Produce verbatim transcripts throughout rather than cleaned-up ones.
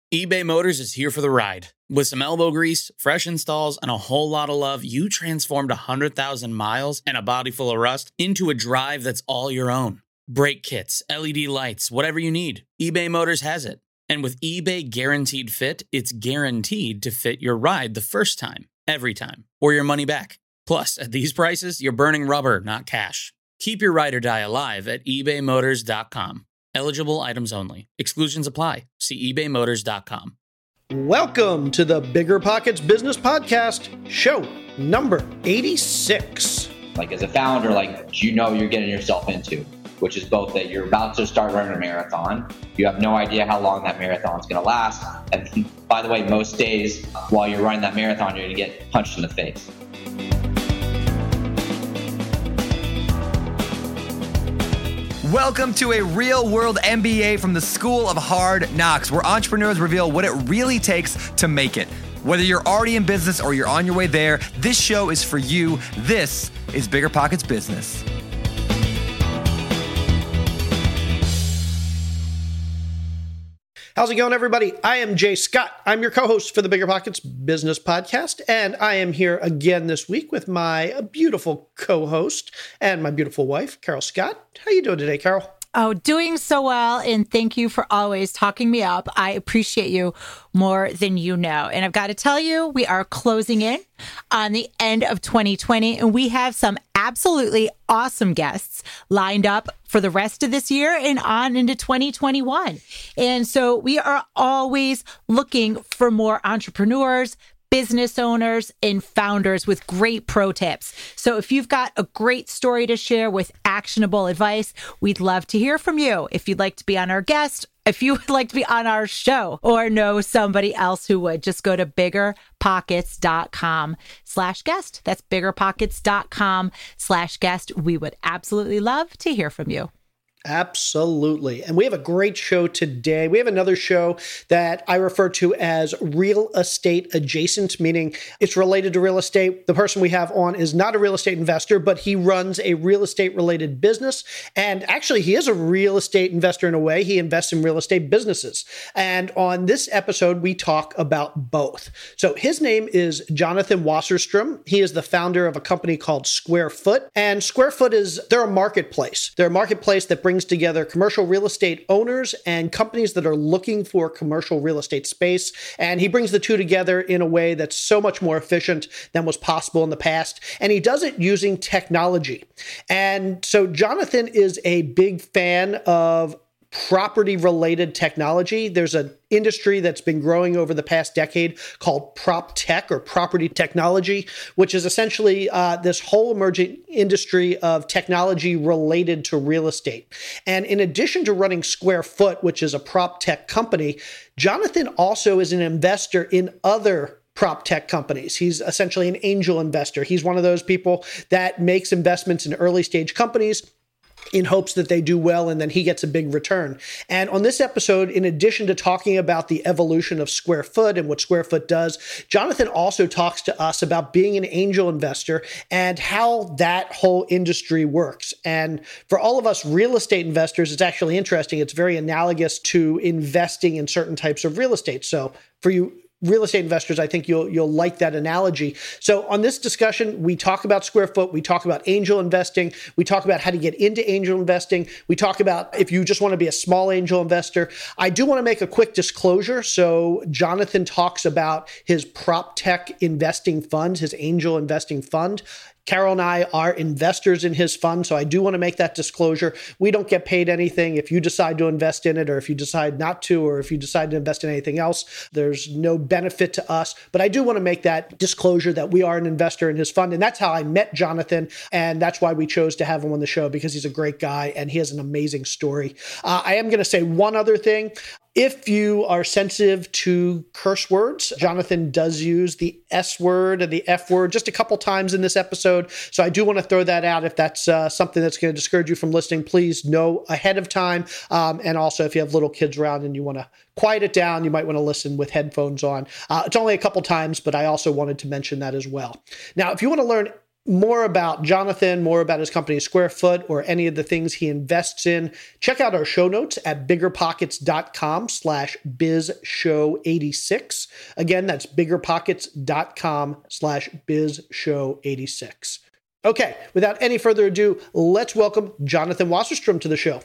eBay Motors is here for the ride. With some elbow grease, fresh installs, and a whole lot of love, you transformed one hundred thousand miles and a body full of rust into a drive that's all your own. Brake kits, L E D lights, whatever you need, eBay Motors has it. And with eBay Guaranteed Fit, it's guaranteed to fit your ride the first time, every time, or your money back. Plus, at these prices, you're burning rubber, not cash. Keep your ride or die alive at ebay motors dot com. Eligible items only. Exclusions apply. See ebay motors dot com. Welcome to the Bigger Pockets Business Podcast, show number eighty-six. Like as a founder, like you know you're getting yourself into, which is both that you're about to start running a marathon. You have no idea how long that marathon is going to last. And by the way, most days while you're running that marathon, you're going to get punched in the face. Welcome to a real-world M B A from the School of Hard Knocks, where entrepreneurs reveal what it really takes to make it. Whether you're already in business or you're on your way there, this show is for you. This is Bigger Pockets Business. How's it going, everybody? I am Jay Scott. I'm your co-host for the Bigger Pockets Business Podcast, and I am here again this week with my beautiful co-host and my beautiful wife, Carol Scott. How you doing today, Carol? Oh, doing so well, and thank you for always talking me up. I appreciate you more than you know. And I've got to tell you, we are closing in on the end of twenty twenty, and we have some absolutely awesome guests lined up for the rest of this year and on into twenty twenty-one. And so we are always looking for more entrepreneurs, business owners, and founders with great pro tips. So if you've got a great story to share with actionable advice, we'd love to hear from you. If you'd like to be on our guest, if you would like to be on our show or know somebody else who would, just go to biggerpockets.com slash guest. That's biggerpockets.com slash guest. We would absolutely love to hear from you. Absolutely. And we have a great show today. We have another show that I refer to as real estate adjacent, meaning it's related to real estate. The person we have on is not a real estate investor, but he runs a real estate related business. And actually, he is a real estate investor in a way. He invests in real estate businesses. And on this episode, we talk about both. So his name is Jonathan Wasserstrom. He is the founder of a company called Squarefoot. And Squarefoot is, they're a marketplace. They're a marketplace that brings together commercial real estate owners and companies that are looking for commercial real estate space. And he brings the two together in a way that's so much more efficient than was possible in the past. And he does it using technology. And so Jonathan is a big fan of property-related technology. There's an industry that's been growing over the past decade called prop tech or property technology, which is essentially uh, this whole emerging industry of technology related to real estate. And in addition to running Squarefoot, which is a prop tech company, Jonathan also is an investor in other prop tech companies. He's essentially an angel investor. He's one of those people that makes investments in early stage companies in hopes that they do well, and then he gets a big return. And on this episode, in addition to talking about the evolution of Squarefoot and what Squarefoot does, Jonathan also talks to us about being an angel investor and how that whole industry works. And for all of us real estate investors, it's actually interesting. It's very analogous to investing in certain types of real estate. So for you real estate investors, I think you'll you'll like that analogy. So on this discussion, we talk about Squarefoot, we talk about angel investing, we talk about how to get into angel investing, we talk about if you just want to be a small angel investor. I do want to make a quick disclosure. So Jonathan talks about his prop tech investing fund, his angel investing fund. Carol and I are investors in his fund, so I do want to make that disclosure. We don't get paid anything. If you decide to invest in it, or if you decide not to, or if you decide to invest in anything else, there's no benefit to us. But I do want to make that disclosure that we are an investor in his fund. And that's how I met Jonathan. And that's why we chose to have him on the show, because he's a great guy and he has an amazing story. Uh, I am going to say one other thing. If you are sensitive to curse words, Jonathan does use the S word and the F word just a couple times in this episode. So I do want to throw that out. If that's uh, something that's going to discourage you from listening, please know ahead of time. Um, and also, if you have little kids around and you want to quiet it down, you might want to listen with headphones on. Uh, it's only a couple times, but I also wanted to mention that as well. Now, if you want to learn more about Jonathan, more about his company Squarefoot, or any of the things he invests in, check out our show notes at biggerpockets.com slash bizshow86. Again, that's biggerpockets.com slash bizshow86. Okay, without any further ado, let's welcome Jonathan Wasserstrom to the show.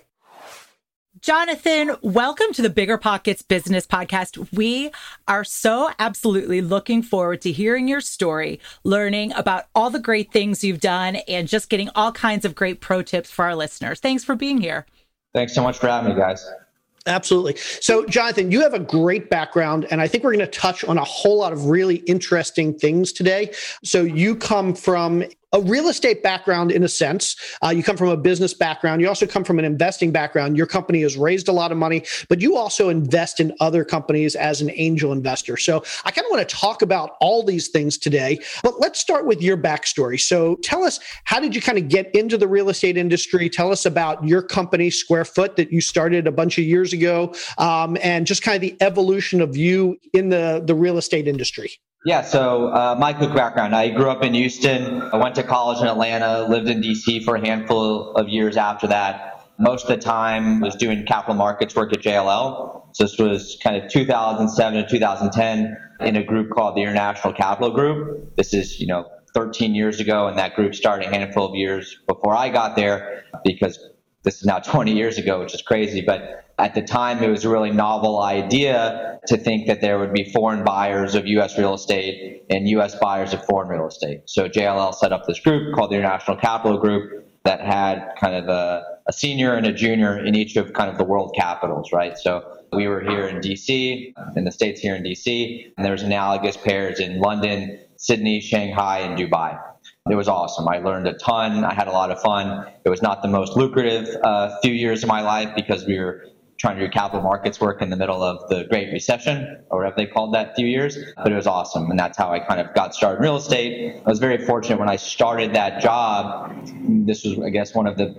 Jonathan, welcome to the Bigger Pockets Business Podcast. We are so absolutely looking forward to hearing your story, learning about all the great things you've done, and just getting all kinds of great pro tips for our listeners. Thanks for being here. Thanks so much for having me, guys. Absolutely. So, Jonathan, you have a great background, and I think we're going to touch on a whole lot of really interesting things today. So you come from a real estate background in a sense. Uh, you come from a business background. You also come from an investing background. Your company has raised a lot of money, but you also invest in other companies as an angel investor. So I kind of want to talk about all these things today, but let's start with your backstory. So tell us, how did you kind of get into the real estate industry? Tell us about your company, Squarefoot, that you started a bunch of years ago, um, and just kind of the evolution of you in the, the real estate industry. Yeah, so uh, my quick background. I grew up in Houston. I went to college in Atlanta, lived in D C for a handful of years after that. Most of the time was doing capital markets work at J L L. So this was kind of two thousand seven to two thousand ten in a group called the International Capital Group. This is, you know, thirteen years ago, and that group started a handful of years before I got there, because this is now twenty years ago, which is crazy. But at the time, it was a really novel idea to think that there would be foreign buyers of U S real estate and U S buyers of foreign real estate. So J L L set up this group called the International Capital Group that had kind of a, a senior and a junior in each of kind of the world capitals, right? So we were here in D C, in the States here in D C, and there's analogous pairs in London, Sydney, Shanghai, and Dubai. It was awesome. I learned a ton. I had a lot of fun. It was not the most lucrative uh, few years of my life because we were trying to do capital markets work in the middle of the Great Recession, or whatever they called that few years. But it was awesome, and that's how I kind of got started in real estate. I was very fortunate when I started that job. This was, I guess, one of the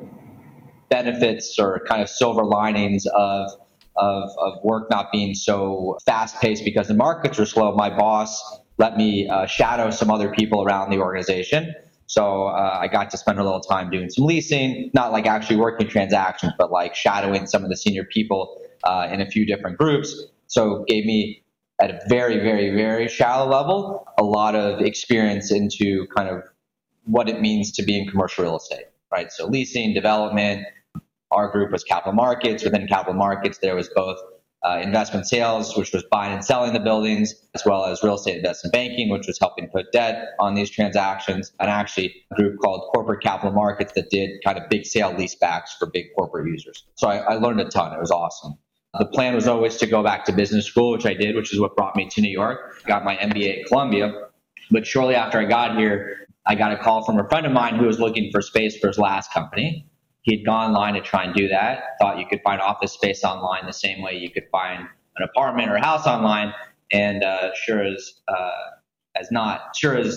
benefits or kind of silver linings of of, of work not being so fast-paced because the markets were slow. My boss let me uh, shadow some other people around the organization. So uh, I got to spend a little time doing some leasing, not like actually working transactions, but like shadowing some of the senior people uh, in a few different groups. So it gave me, at a very, very, very shallow level, a lot of experience into kind of what it means to be in commercial real estate, right? So leasing, development. Our group was capital markets. Within capital markets, there was both Uh, investment sales, which was buying and selling the buildings, as well as real estate investment banking, which was helping put debt on these transactions, and actually a group called corporate capital markets that did kind of big sale leasebacks for big corporate users. So I, I learned a ton. It was awesome. The plan was always to go back to business school, which I did, which is what brought me to New York. Got my M B A at Columbia. But shortly after I got here, I got a call from a friend of mine who was looking for space for his last company. He'd gone online to try and do that, thought you could find office space online the same way you could find an apartment or a house online. And uh, sure as uh, as not, sure as,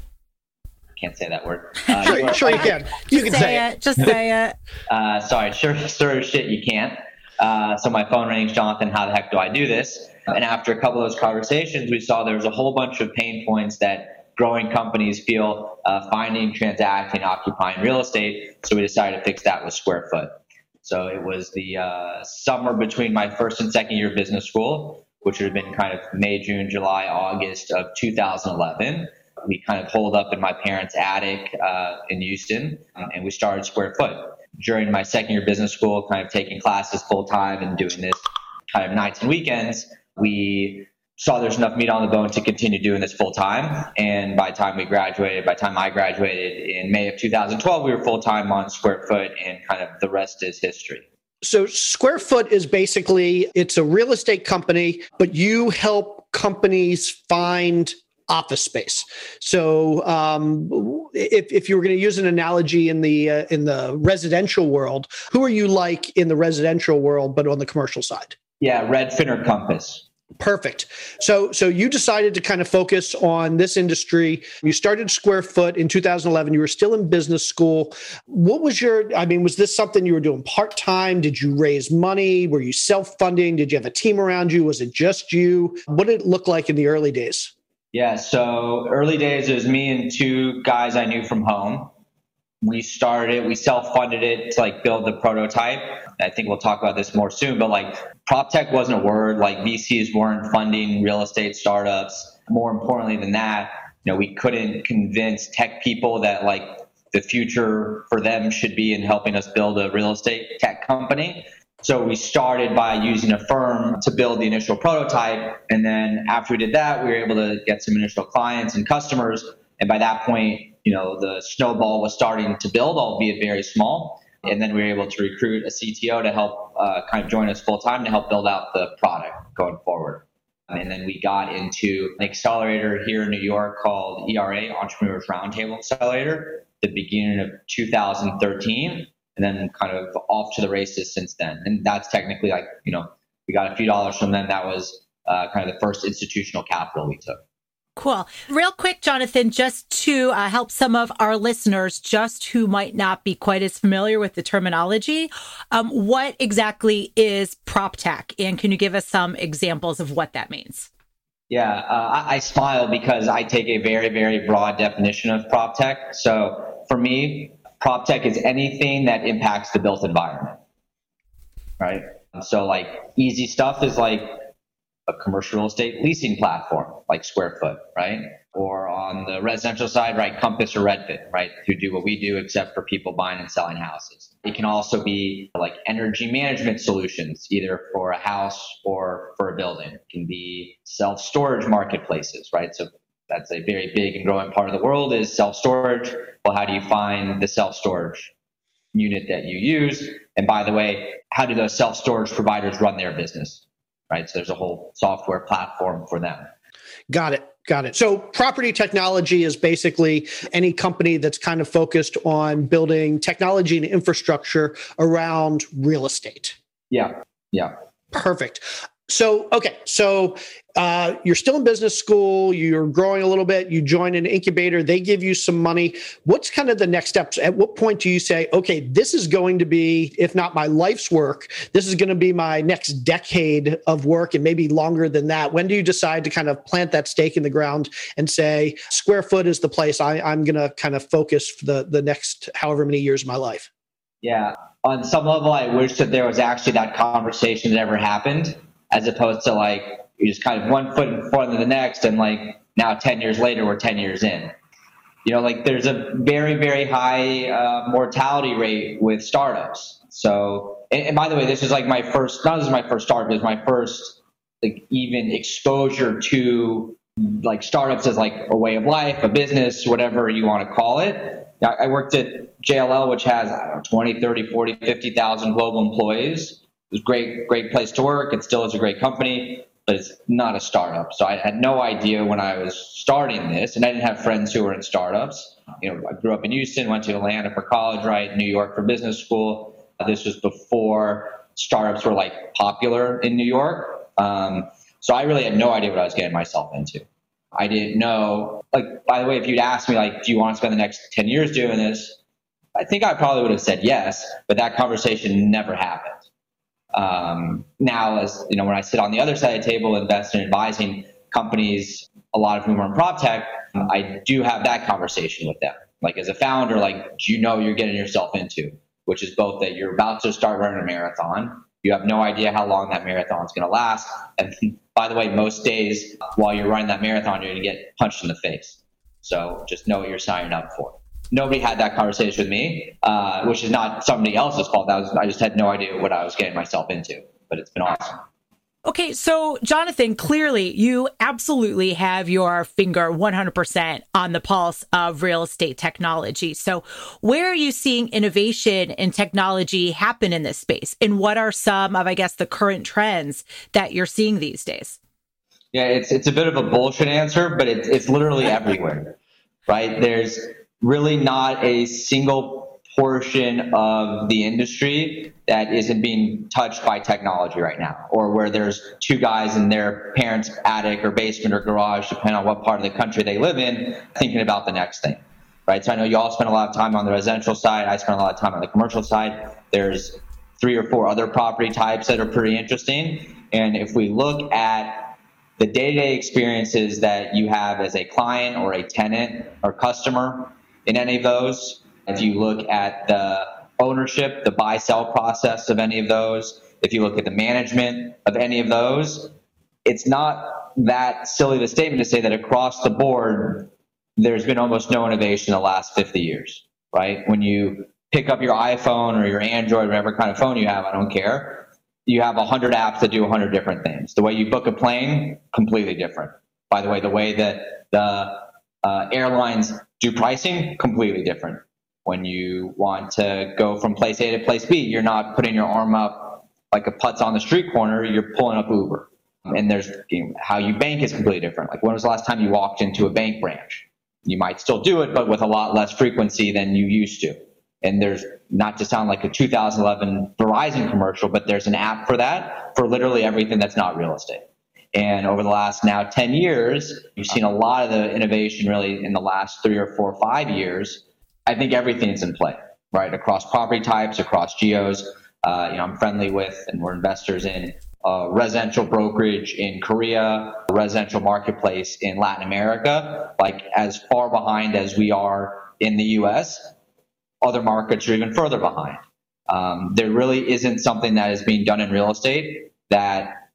I can't say that word. Uh, sure, you, sure you can. You can say, say it. it. Just say it. Uh, sorry, sure, sure as shit you can't. Uh, so my phone rings, Jonathan, how the heck do I do this? And after a couple of those conversations, we saw there was a whole bunch of pain points that growing companies feel uh, finding, transacting, occupying real estate. So we decided to fix that with Squarefoot. So it was the uh, summer between my first and second year of business school, which would have been kind of May, June, July, August of two thousand eleven. We kind of holed up in my parents' attic uh, in Houston, and we started Squarefoot. During my second year of business school, kind of taking classes full time and doing this kind of nights and weekends, we saw there's enough meat on the bone to continue doing this full time. And by the time we graduated, by the time I graduated in May of two thousand twelve, we were full time on Squarefoot, and kind of the rest is history. So Squarefoot is basically, it's a real estate company, but you help companies find office space. So um, if, if you were going to use an analogy in the uh, in the residential world, who are you like in the residential world, but on the commercial side? Yeah, Redfin or Compass. Perfect. So so you decided to kind of focus on this industry. You started Squarefoot in two thousand eleven. You were still in business school. What was your, I mean, was this something you were doing part-time? Did you raise money? Were you self-funding? Did you have a team around you? Was it just you? What did it look like in the early days? Yeah, so early days, it was me and two guys I knew from home. We started it, we self-funded it to like build the prototype. I think we'll talk about this more soon, but like prop tech wasn't a word. Like V Cs weren't funding real estate startups. More importantly than that, you know, we couldn't convince tech people that like the future for them should be in helping us build a real estate tech company. So we started by using a firm to build the initial prototype. And then after we did that, we were able to get some initial clients and customers. And by that point, you know, the snowball was starting to build, albeit very small. And then we were able to recruit a C T O to help uh, kind of join us full time to help build out the product going forward. And then we got into an accelerator here in New York called E R A, Entrepreneurs Roundtable Accelerator, the beginning of two thousand thirteen, and then kind of off to the races since then. And that's technically like, you know, we got a few dollars from them. That was uh, kind of the first institutional capital we took. Cool. Real quick, Jonathan, just to uh, help some of our listeners, just who might not be quite as familiar with the terminology, um, what exactly is prop tech? And can you give us some examples of what that means? Yeah, uh, I, I smile because I take a very, very broad definition of prop tech. So for me, prop tech is anything that impacts the built environment, right? So like easy stuff is like a commercial real estate leasing platform like Square Foot, right? Or on the residential side, right, Compass or Redfin, right, who do what we do except for people buying and selling houses. It can also be like energy management solutions, either for a house or for a building. It can be self-storage marketplaces, right? So that's a very big and growing part of the world is self-storage. Well, how do you find the self-storage unit that you use? And by the way, how do those self-storage providers run their business? Right. So there's a whole software platform for them. Got it. Got it. So property technology is basically any company that's kind of focused on building technology and infrastructure around real estate. Yeah. Yeah. Perfect. So, okay. So uh, you're still in business school, you're growing a little bit, you join an incubator, they give you some money. What's kind of the next steps? At what point do you say, okay, this is going to be, if not my life's work, this is going to be my next decade of work and maybe longer than that? When do you decide to kind of plant that stake in the ground and say, Square Foot is the place I, I'm going to kind of focus for the, the next however many years of my life? Yeah. On some level, I wish that there was actually that conversation that ever happened, as opposed to like, you just kind of one foot in front of the next. And like now ten years later, we're ten years in, you know, like there's a very, very high uh, mortality rate with startups. So, and, and by the way, this is like my first, not this is my first startup, it was my first like even exposure to like startups as like a way of life, a business, whatever you want to call it. I worked at J L L, which has, I don't know, twenty, thirty, forty, fifty thousand global employees. It was a great, great place to work. It still is a great company, but it's not a startup. So I had no idea when I was starting this, and I didn't have friends who were in startups. You know, I grew up in Houston, went to Atlanta for college, right? New York for business school. This was before startups were like popular in New York. Um, so I really had no idea what I was getting myself into. I didn't know, like, by the way, if you'd asked me, like, do you want to spend the next ten years doing this? I think I probably would have said yes, but that conversation never happened. Um, now, as you know, when I sit on the other side of the table, investing and advising companies, a lot of whom are in prop tech, I do have that conversation with them. Like as a founder, like, do you know what you're getting yourself into? Which is both that you're about to start running a marathon. You have no idea how long that marathon is going to last. And by the way, most days while you're running that marathon, you're going to get punched in the face. So just know what you're signing up for. Nobody had that conversation with me, uh, which is not somebody else's fault. That was, I just had no idea what I was getting myself into, but it's been awesome. Okay, so Jonathan, clearly you absolutely have your finger one hundred percent on the pulse of real estate technology. So where are you seeing innovation and technology happen in this space? And what are some of, I guess, the current trends that you're seeing these days? Yeah, it's it's a bit of a bullshit answer, but it's it's literally everywhere, right? There's really not a single portion of the industry that isn't being touched by technology right now, or where there's two guys in their parents' attic or basement or garage, depending on what part of the country they live in, thinking about the next thing, right? So I know you all spend a lot of time on the residential side. I spend a lot of time on the commercial side. There's three or four other property types that are pretty interesting. And if we look at the day-to-day experiences that you have as a client or a tenant or customer in any of those, if you look at the ownership, the buy-sell process of any of those, if you look at the management of any of those, it's not that silly of a statement to say that across the board, there's been almost no innovation in the last fifty years, right? When you pick up your iPhone or your Android, whatever kind of phone you have, I don't care, you have one hundred apps that do one hundred different things. The way you book a plane, completely different. By the way, the way that the uh, airlines do pricing, completely different. When you want to go from place A to place B, you're not putting your arm up like a putz on the street corner, you're pulling up Uber. And there's, you know, how you bank is completely different. Like, when was the last time you walked into a bank branch? You might still do it, but with a lot less frequency than you used to. And there's, not to sound like a two thousand eleven Verizon commercial, but there's an app for that, for literally everything that's not real estate. And over the last now ten years, you've seen a lot of the innovation really in the last three or four or five years. I think everything's in play, right? Across property types, across geos. Uh, you know, I'm friendly with, and we're investors in uh, residential brokerage in Korea, residential marketplace in Latin America. Like, as far behind as we are in the U S, other markets are even further behind. Um, there really isn't something that is being done in real estate that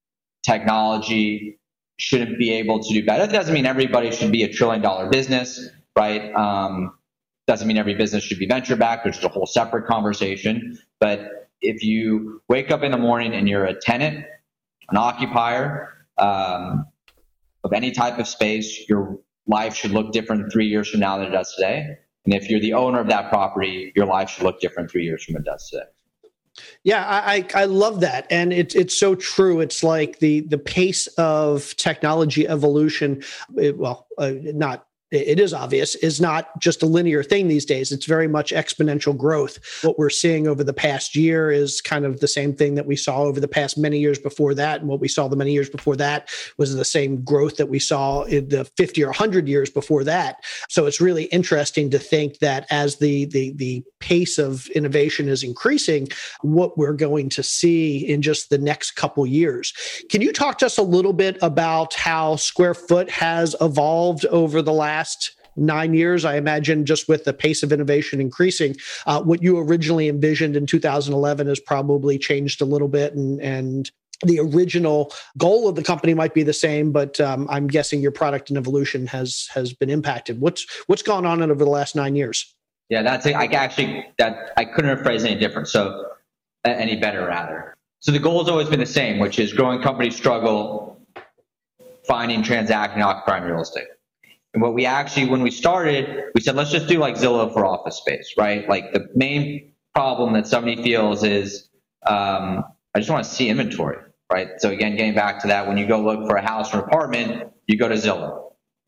technology shouldn't be able to do better. It doesn't mean everybody should be a trillion dollar business, right? Um, doesn't mean every business should be venture backed, which is a whole separate conversation. But if you wake up in the morning and you're a tenant, an occupier um, of any type of space, your life should look different three years from now than it does today. And if you're the owner of that property, your life should look different three years from it does today. Yeah, I, I love that. And it's it's so true. It's like the the pace of technology evolution, it, well, uh, not it is obvious, is not just a linear thing these days. It's very much exponential growth. What we're seeing over the past year is kind of the same thing that we saw over the past many years before that. And what we saw the many years before that was the same growth that we saw in the fifty or one hundred years before that. So it's really interesting to think that as the, the, the pace of innovation is increasing, what we're going to see in just the next couple years. Can you talk to us a little bit about how Square Foot has evolved over the last nine years? I imagine just with the pace of innovation increasing, uh, what you originally envisioned in two thousand eleven has probably changed a little bit, and, and the original goal of the company might be the same, but um, I'm guessing your product and evolution has has been impacted. What's what's gone on over the last nine years? Yeah, that's it. I actually that I couldn't have phrased any different. So any better rather. So the goal has always been the same, which is growing companies struggle finding, transacting, occupying real estate. And what we actually, when we started, we said, let's just do like Zillow for office space, right? Like, the main problem that somebody feels is, um, I just want to see inventory, right? So again, getting back to that, when you go look for a house or apartment, you go to Zillow.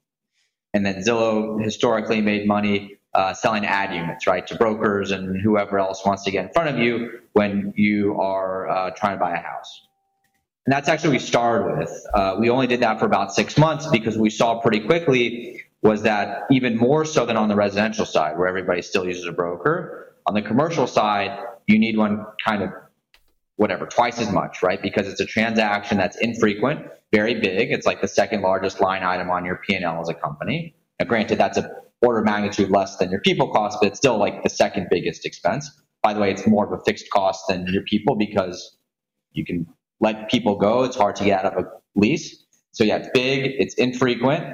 And then Zillow historically made money uh, selling ad units, right, to brokers and whoever else wants to get in front of you when you are uh, trying to buy a house. And that's actually what we started with. Uh, we only did that for about six months because we saw pretty quickly was that even more so than on the residential side, where everybody still uses a broker, on the commercial side, you need one kind of whatever, twice as much, right? Because it's a transaction that's infrequent, very big. It's like the second largest line item on your P and L as a company. Now, granted, that's a order of magnitude less than your people cost, but it's still like the second biggest expense. By the way, it's more of a fixed cost than your people because you can let people go. It's hard to get out of a lease. So yeah, it's big, it's infrequent.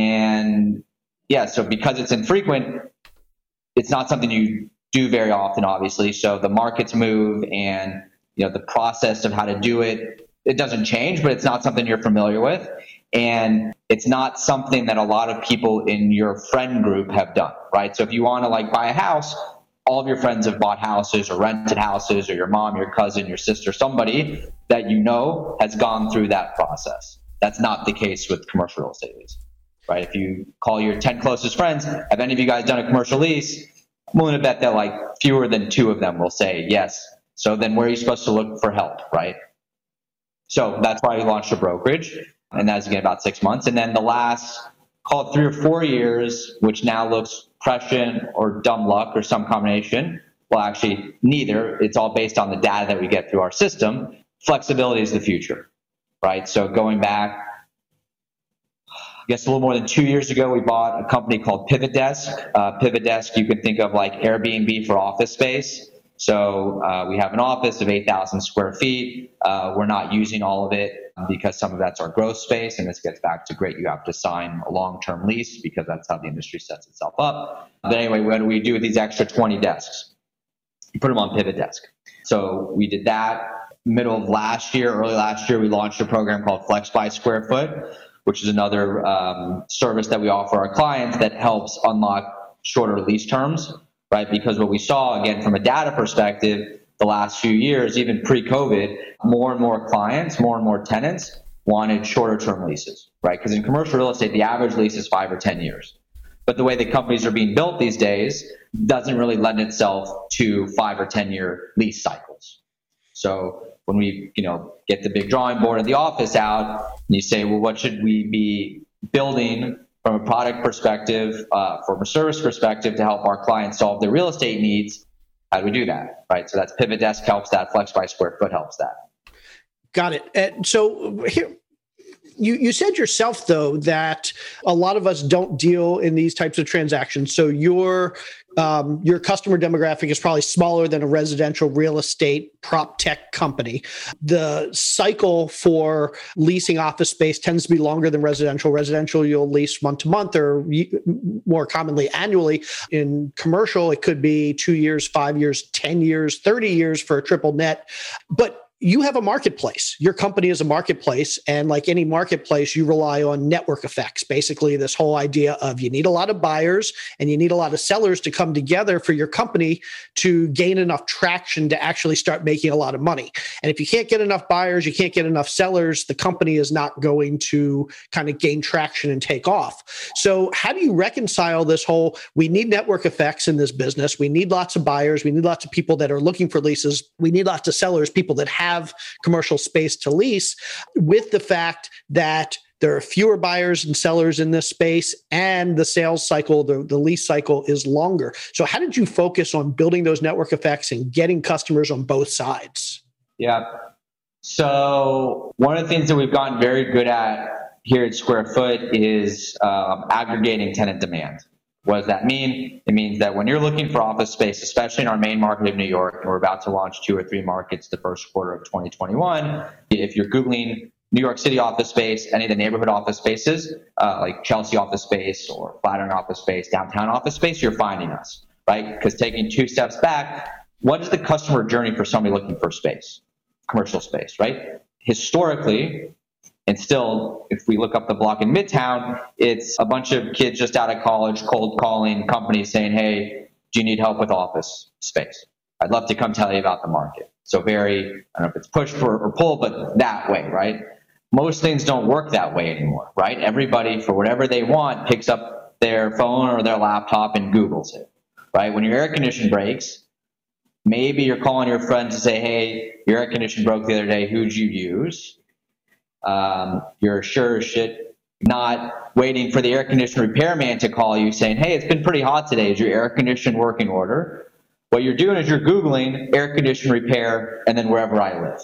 And yeah, so because it's infrequent, it's not something you do very often, obviously. So the markets move and, you know, the process of how to do it, it doesn't change, but it's not something you're familiar with. And it's not something that a lot of people in your friend group have done, right? So if you want to like buy a house, all of your friends have bought houses or rented houses, or your mom, your cousin, your sister, somebody that you know has gone through that process. That's not the case with commercial real estate lease, right? If you call your ten closest friends, have any of you guys done a commercial lease? I'm willing to bet that like fewer than two of them will say yes. So then where are you supposed to look for help, right? So that's why we launched a brokerage, and that's again about six months. And then the last, call it three or four years, which now looks prescient or dumb luck or some combination. Well, actually, neither. It's all based on the data that we get through our system. Flexibility is the future, right? So going back guess a little more than two years ago, we bought a company called Pivot Desk. Uh, Pivot Desk, you can think of like Airbnb for office space. So uh, we have an office of eight thousand square feet. Uh, we're not using all of it because some of that's our growth space. And this gets back to great, you have to sign a long-term lease because that's how the industry sets itself up. But anyway, what do we do with these extra twenty desks? You put them on Pivot Desk. So we did that. Middle of last year, early last year, we launched a program called Flex by Square Foot, which is another um, service that we offer our clients that helps unlock shorter lease terms. Right? Because what we saw, again, from a data perspective, the last few years, even pre-COVID, more and more clients, more and more tenants wanted shorter term leases, right? Because in commercial real estate, the average lease is five or ten years. But the way the companies are being built these days doesn't really lend itself to five or ten year lease cycles. So when we, you know, get the big drawing board of the office out and you say, well, what should we be building from a product perspective, uh, from a service perspective to help our clients solve their real estate needs? How do we do that, right? So that's Pivot Desk helps that, Flex by Square Foot helps that. Got it. And so here, you, you said yourself, though, that a lot of us don't deal in these types of transactions. So your um, your customer demographic is probably smaller than a residential real estate prop tech company. The cycle for leasing office space tends to be longer than residential. Residential, you'll lease month to month or more commonly annually. In commercial, it could be two years, five years, ten years, thirty years for a triple net. But you have a marketplace. Your company is a marketplace. And like any marketplace, you rely on network effects. Basically, this whole idea of you need a lot of buyers and you need a lot of sellers to come together for your company to gain enough traction to actually start making a lot of money. And if you can't get enough buyers, you can't get enough sellers, the company is not going to kind of gain traction and take off. So how do you reconcile this whole, we need network effects in this business. We need lots of buyers. We need lots of people that are looking for leases. We need lots of sellers, people that have have commercial space to lease, with the fact that there are fewer buyers and sellers in this space and the sales cycle, the, the lease cycle is longer. So how did you focus on building those network effects and getting customers on both sides? Yeah. So one of the things that we've gotten very good at here at Square Foot is um, aggregating tenant demand. What does that mean? It means that when you're looking for office space, especially in our main market of New York, and we're about to launch two or three markets the first quarter of twenty twenty-one, if you're Googling New York City office space, any of the neighborhood office spaces, uh, like Chelsea office space or Flatiron office space, downtown office space, you're finding us, right? Because taking two steps back, what is the customer journey for somebody looking for space, commercial space, right? Historically, and still, if we look up the block in Midtown, it's a bunch of kids just out of college cold calling companies saying, hey, do you need help with office space? I'd love to come tell you about the market. So very, I don't know if it's push or, or pull, but that way, right? Most things don't work that way anymore, right? Everybody, for whatever they want, picks up their phone or their laptop and Googles it, right? When your air conditioner breaks, maybe you're calling your friend to say, hey, your air conditioner broke the other day, who'd you use? Um, you're sure as shit not waiting for the air conditioner repairman to call you saying, hey, it's been pretty hot today. Is your air conditioner working order? What you're doing is you're Googling air conditioner repair and then wherever I live.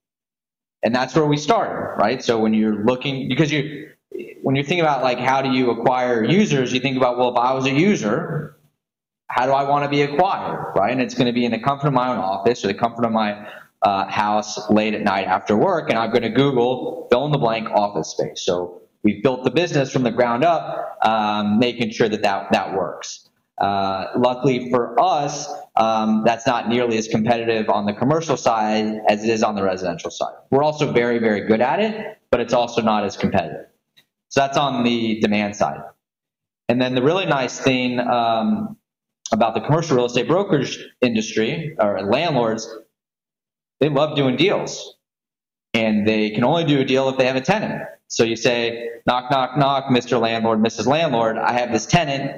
And that's where we started, right? So when you're looking, because you, when you're thinking about like, how do you acquire users? You think about, well, if I was a user, how do I want to be acquired, right? And it's going to be in the comfort of my own office or the comfort of my Uh, house late at night after work, and I'm going to Google fill in the blank office space. So we've built the business from the ground up, um, making sure that that, that works. Uh, luckily for us, um, that's not nearly as competitive on the commercial side as it is on the residential side. We're also very, very good at it, but it's also not as competitive. So that's on the demand side. And then the really nice thing um, about the commercial real estate brokerage industry or landlords, they love doing deals, and they can only do a deal if they have a tenant. So you say, knock, knock, knock, Mister Landlord, Missus Landlord, I have this tenant.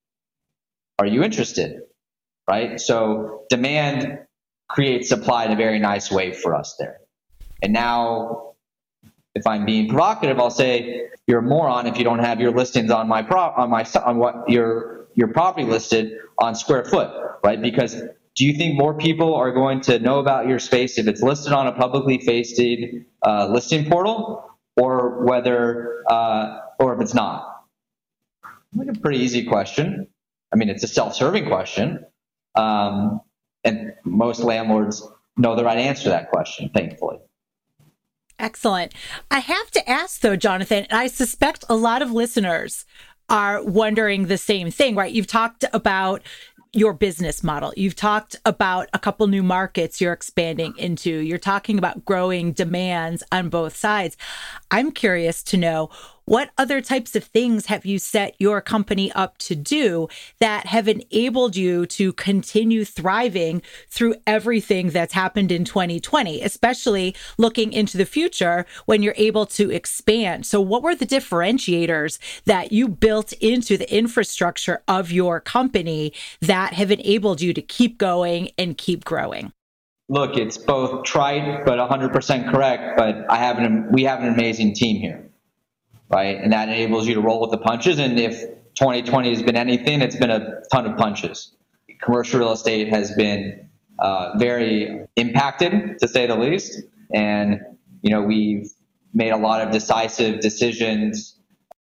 Are you interested? Right? So demand creates supply in a very nice way for us there. And now, if I'm being provocative, I'll say you're a moron if you don't have your listings on my pro on my on what your your property listed on Square Foot, right? Because do you think more people are going to know about your space if it's listed on a publicly facing uh, listing portal, or whether, uh, or if it's not? Like a pretty easy question. I mean, it's a self-serving question. Um, and most landlords know the right answer to that question, thankfully. Excellent. I have to ask, though, Jonathan, and I suspect a lot of listeners are wondering the same thing, right? You've talked about your business model. You've talked about a couple new markets you're expanding into. You're talking about growing demands on both sides. I'm curious to know, what other types of things have you set your company up to do that have enabled you to continue thriving through everything that's happened in twenty twenty, especially looking into the future when you're able to expand? So what were the differentiators that you built into the infrastructure of your company that have enabled you to keep going and keep growing? Look, it's both trite but one hundred percent correct, but I have an, we have an amazing team here. Right, and that enables you to roll with the punches. And if twenty twenty has been anything, it's been a ton of punches. Commercial real estate has been uh, very impacted, to say the least. And, you know, we've made a lot of decisive decisions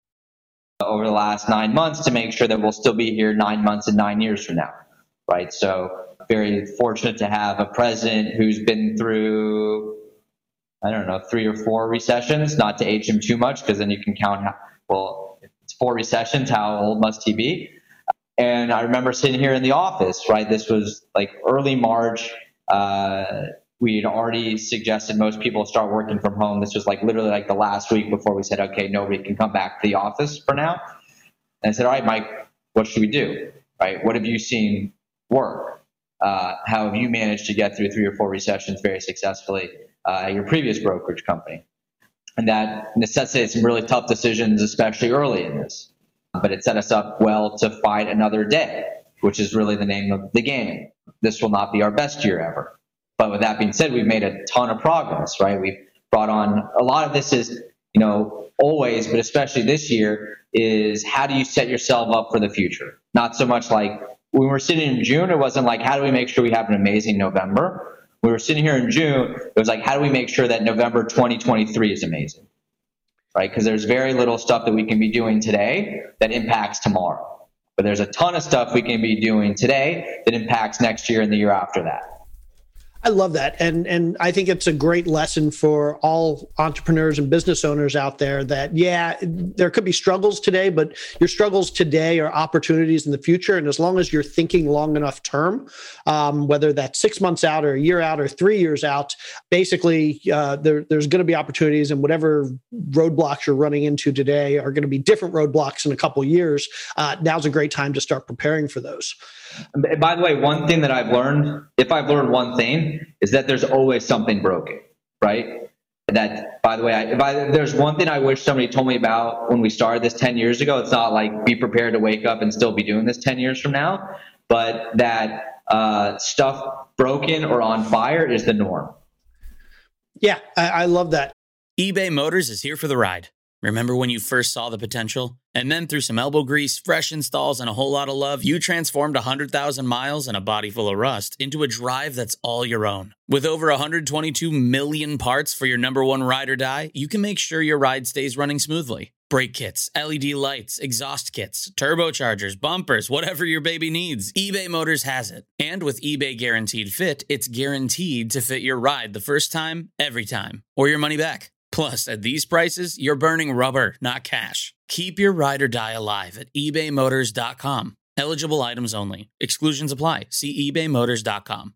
over the last nine months to make sure that we'll still be here nine months and nine years from now. Right. So very fortunate to have a president who's been through, I don't know, three or four recessions, not to age him too much, because then you can count how, well, if it's four recessions, how old must he be? And I remember sitting here in the office, right? This was like early March. Uh, we had already suggested most people start working from home. This was like literally like the last week before we said, okay, nobody can come back to the office for now. And I said, all right, Mike, what should we do? Right? What have you seen work? Uh, how have you managed to get through three or four recessions very successfully? Uh, at your previous brokerage company? And that necessitated some really tough decisions, especially early in this. But it set us up well to fight another day, which is really the name of the game. This will not be our best year ever. But with that being said, we've made a ton of progress, right? We've brought on, a lot of this is, you know, always, but especially this year, is how do you set yourself up for the future? Not so much like when we were sitting in June, it wasn't like, how do we make sure we have an amazing November? We were sitting here in June, it was like, how do we make sure that November twenty twenty-three is amazing, right? Because there's very little stuff that we can be doing today that impacts tomorrow. But there's a ton of stuff we can be doing today that impacts next year and the year after that. I love that. And and I think it's a great lesson for all entrepreneurs and business owners out there that, yeah, there could be struggles today, but your struggles today are opportunities in the future. And as long as you're thinking long enough term, um, whether that's six months out or a year out or three years out, basically uh, there, there's going to be opportunities, and whatever roadblocks you're running into today are going to be different roadblocks in a couple of years. Uh, now's a great time to start preparing for those. And by the way, one thing that I've learned, if I've learned one thing, is that there's always something broken, right? That, by the way, I, if I, there's one thing I wish somebody told me about when we started this ten years ago. It's not like be prepared to wake up and still be doing this ten years from now, but that uh, stuff broken or on fire is the norm. Yeah, I, I love that. eBay Motors is here for the ride. Remember when you first saw the potential? And then through some elbow grease, fresh installs, and a whole lot of love, you transformed one hundred thousand miles and a body full of rust into a drive that's all your own. With over one hundred twenty-two million parts for your number one ride or die, you can make sure your ride stays running smoothly. Brake kits, L E D lights, exhaust kits, turbochargers, bumpers, whatever your baby needs, eBay Motors has it. And with eBay Guaranteed Fit, it's guaranteed to fit your ride the first time, every time, or your money back. Plus, at these prices, you're burning rubber, not cash. Keep your ride or die alive at ebay motors dot com. Eligible items only. Exclusions apply. See ebay motors dot com.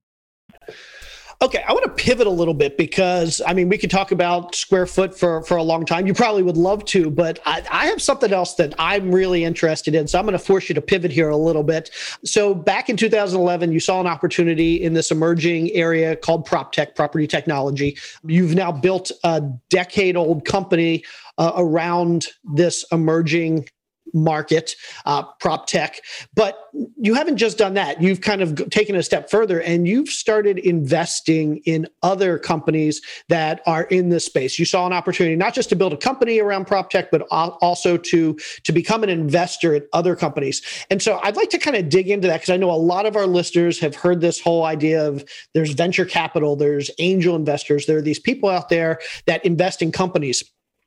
Okay, I want to pivot a little bit because, I mean, we could talk about square foot for, for a long time. You probably would love to, but I, I have something else that I'm really interested in. So I'm going to force you to pivot here a little bit. So back in two thousand eleven, you saw an opportunity in this emerging area called PropTech, property technology. You've now built a decade-old company uh, around this emerging market, uh, prop tech. But you haven't just done that. You've kind of taken a step further and you've started investing in other companies that are in this space. You saw an opportunity not just to build a company around prop tech, but also to, to become an investor in other companies. And so I'd like to kind of dig into that because I know a lot of our listeners have heard this whole idea of there's venture capital, there's angel investors, there are these people out there that invest in companies.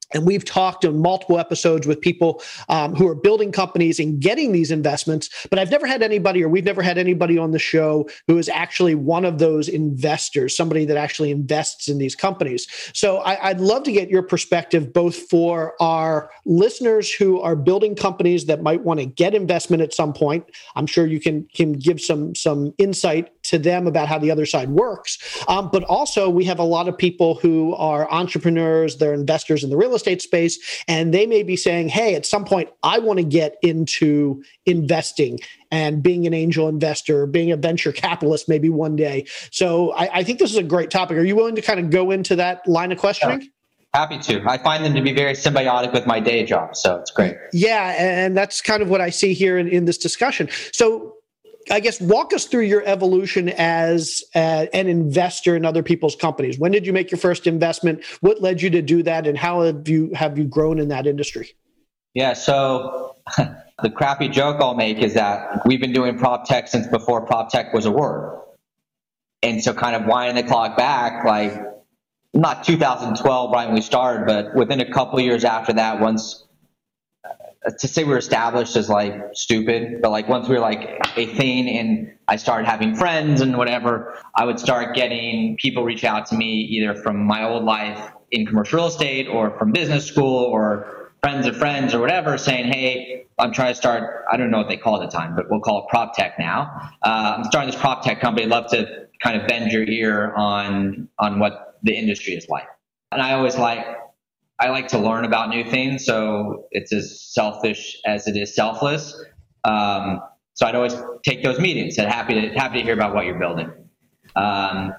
And we've talked in multiple episodes with people um, who are building companies and getting these investments, but I've never had anybody, or we've never had anybody on the show who is actually one of those investors, somebody that actually invests in these companies. So I, I'd love to get your perspective, both for our listeners who are building companies that might want to get investment at some point. I'm sure you can, can give some, some insight to them about how the other side works. Um, but also we have a lot of people who are entrepreneurs, they're investors in the real estate space, and they may be saying, hey, at some point I want to get into investing and being an angel investor, being a venture capitalist maybe one day. So I, I think this is a great topic. Are you willing to kind of go into that line of questioning? Yeah. Happy to. I find them to be very symbiotic with my day job, so it's great. Yeah, and that's kind of what I see here in, in this discussion. So I guess walk us through your evolution as uh, an investor in other people's companies. When did you make your first investment? What led you to do that, and how have you have you grown in that industry? Yeah, so the crappy joke I'll make is that we've been doing prop tech since before prop tech was a word. And so kind of winding the clock back, like not two thousand twelve right when we started, but within a couple of years after that, once to say we were established is like stupid, but like once we were like a thing and I started having friends and whatever, I would start getting people reach out to me either from my old life in commercial real estate or from business school or friends of friends or whatever saying, hey, I'm trying to start, I don't know what they call it at the time, but we'll call it prop tech now. Uh, I'm starting this prop tech company. I'd love to kind of bend your ear on, on what the industry is like. And I always like, I like to learn about new things, so it's as selfish as it is selfless. Um, so I'd always take those meetings and happy to happy to hear about what you're building. Um,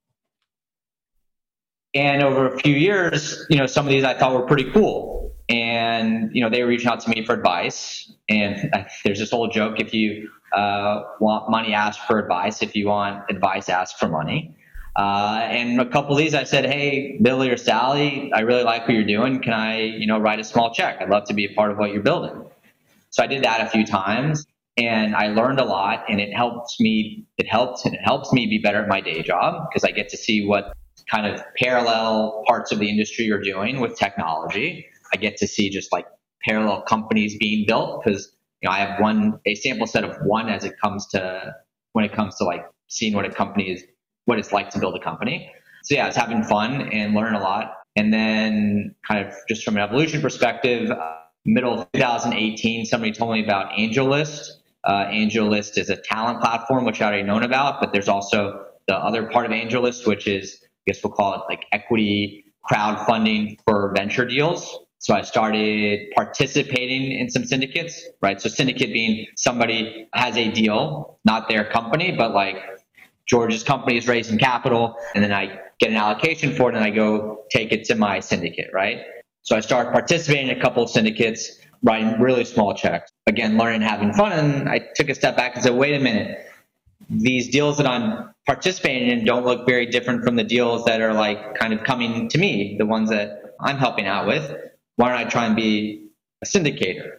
and over a few years, you know, some of these I thought were pretty cool, and you know, they were reaching out to me for advice. And there's this old joke: if you uh, want money, ask for advice. If you want advice, ask for money. Uh, and a couple of these, I said, hey, Billy or Sally, I really like what you're doing. Can I, you know, write a small check? I'd love to be a part of what you're building. So I did that a few times, and I learned a lot, and it helps me, it helped, and it helps me be better at my day job because I get to see what kind of parallel parts of the industry are doing with technology. I get to see just like parallel companies being built because, you know, I have one, a sample set of one as it comes to, when it comes to like seeing what a company is, what it's like to build a company. So yeah, I was having fun and learning a lot. And then kind of just from an evolution perspective, uh, middle of two thousand eighteen, somebody told me about AngelList. Uh, AngelList is a talent platform, which I already known about, but there's also the other part of AngelList, which is, I guess we'll call it like equity crowdfunding for venture deals. So I started participating in some syndicates, right? So syndicate being somebody has a deal, not their company, but like George's company is raising capital, and then I get an allocation for it, and I go take it to my syndicate, right? So I started participating in a couple of syndicates, writing really small checks. Again, learning, having fun, and I took a step back and said, wait a minute, these deals that I'm participating in don't look very different from the deals that are like kind of coming to me, the ones that I'm helping out with. Why don't I try and be a syndicator?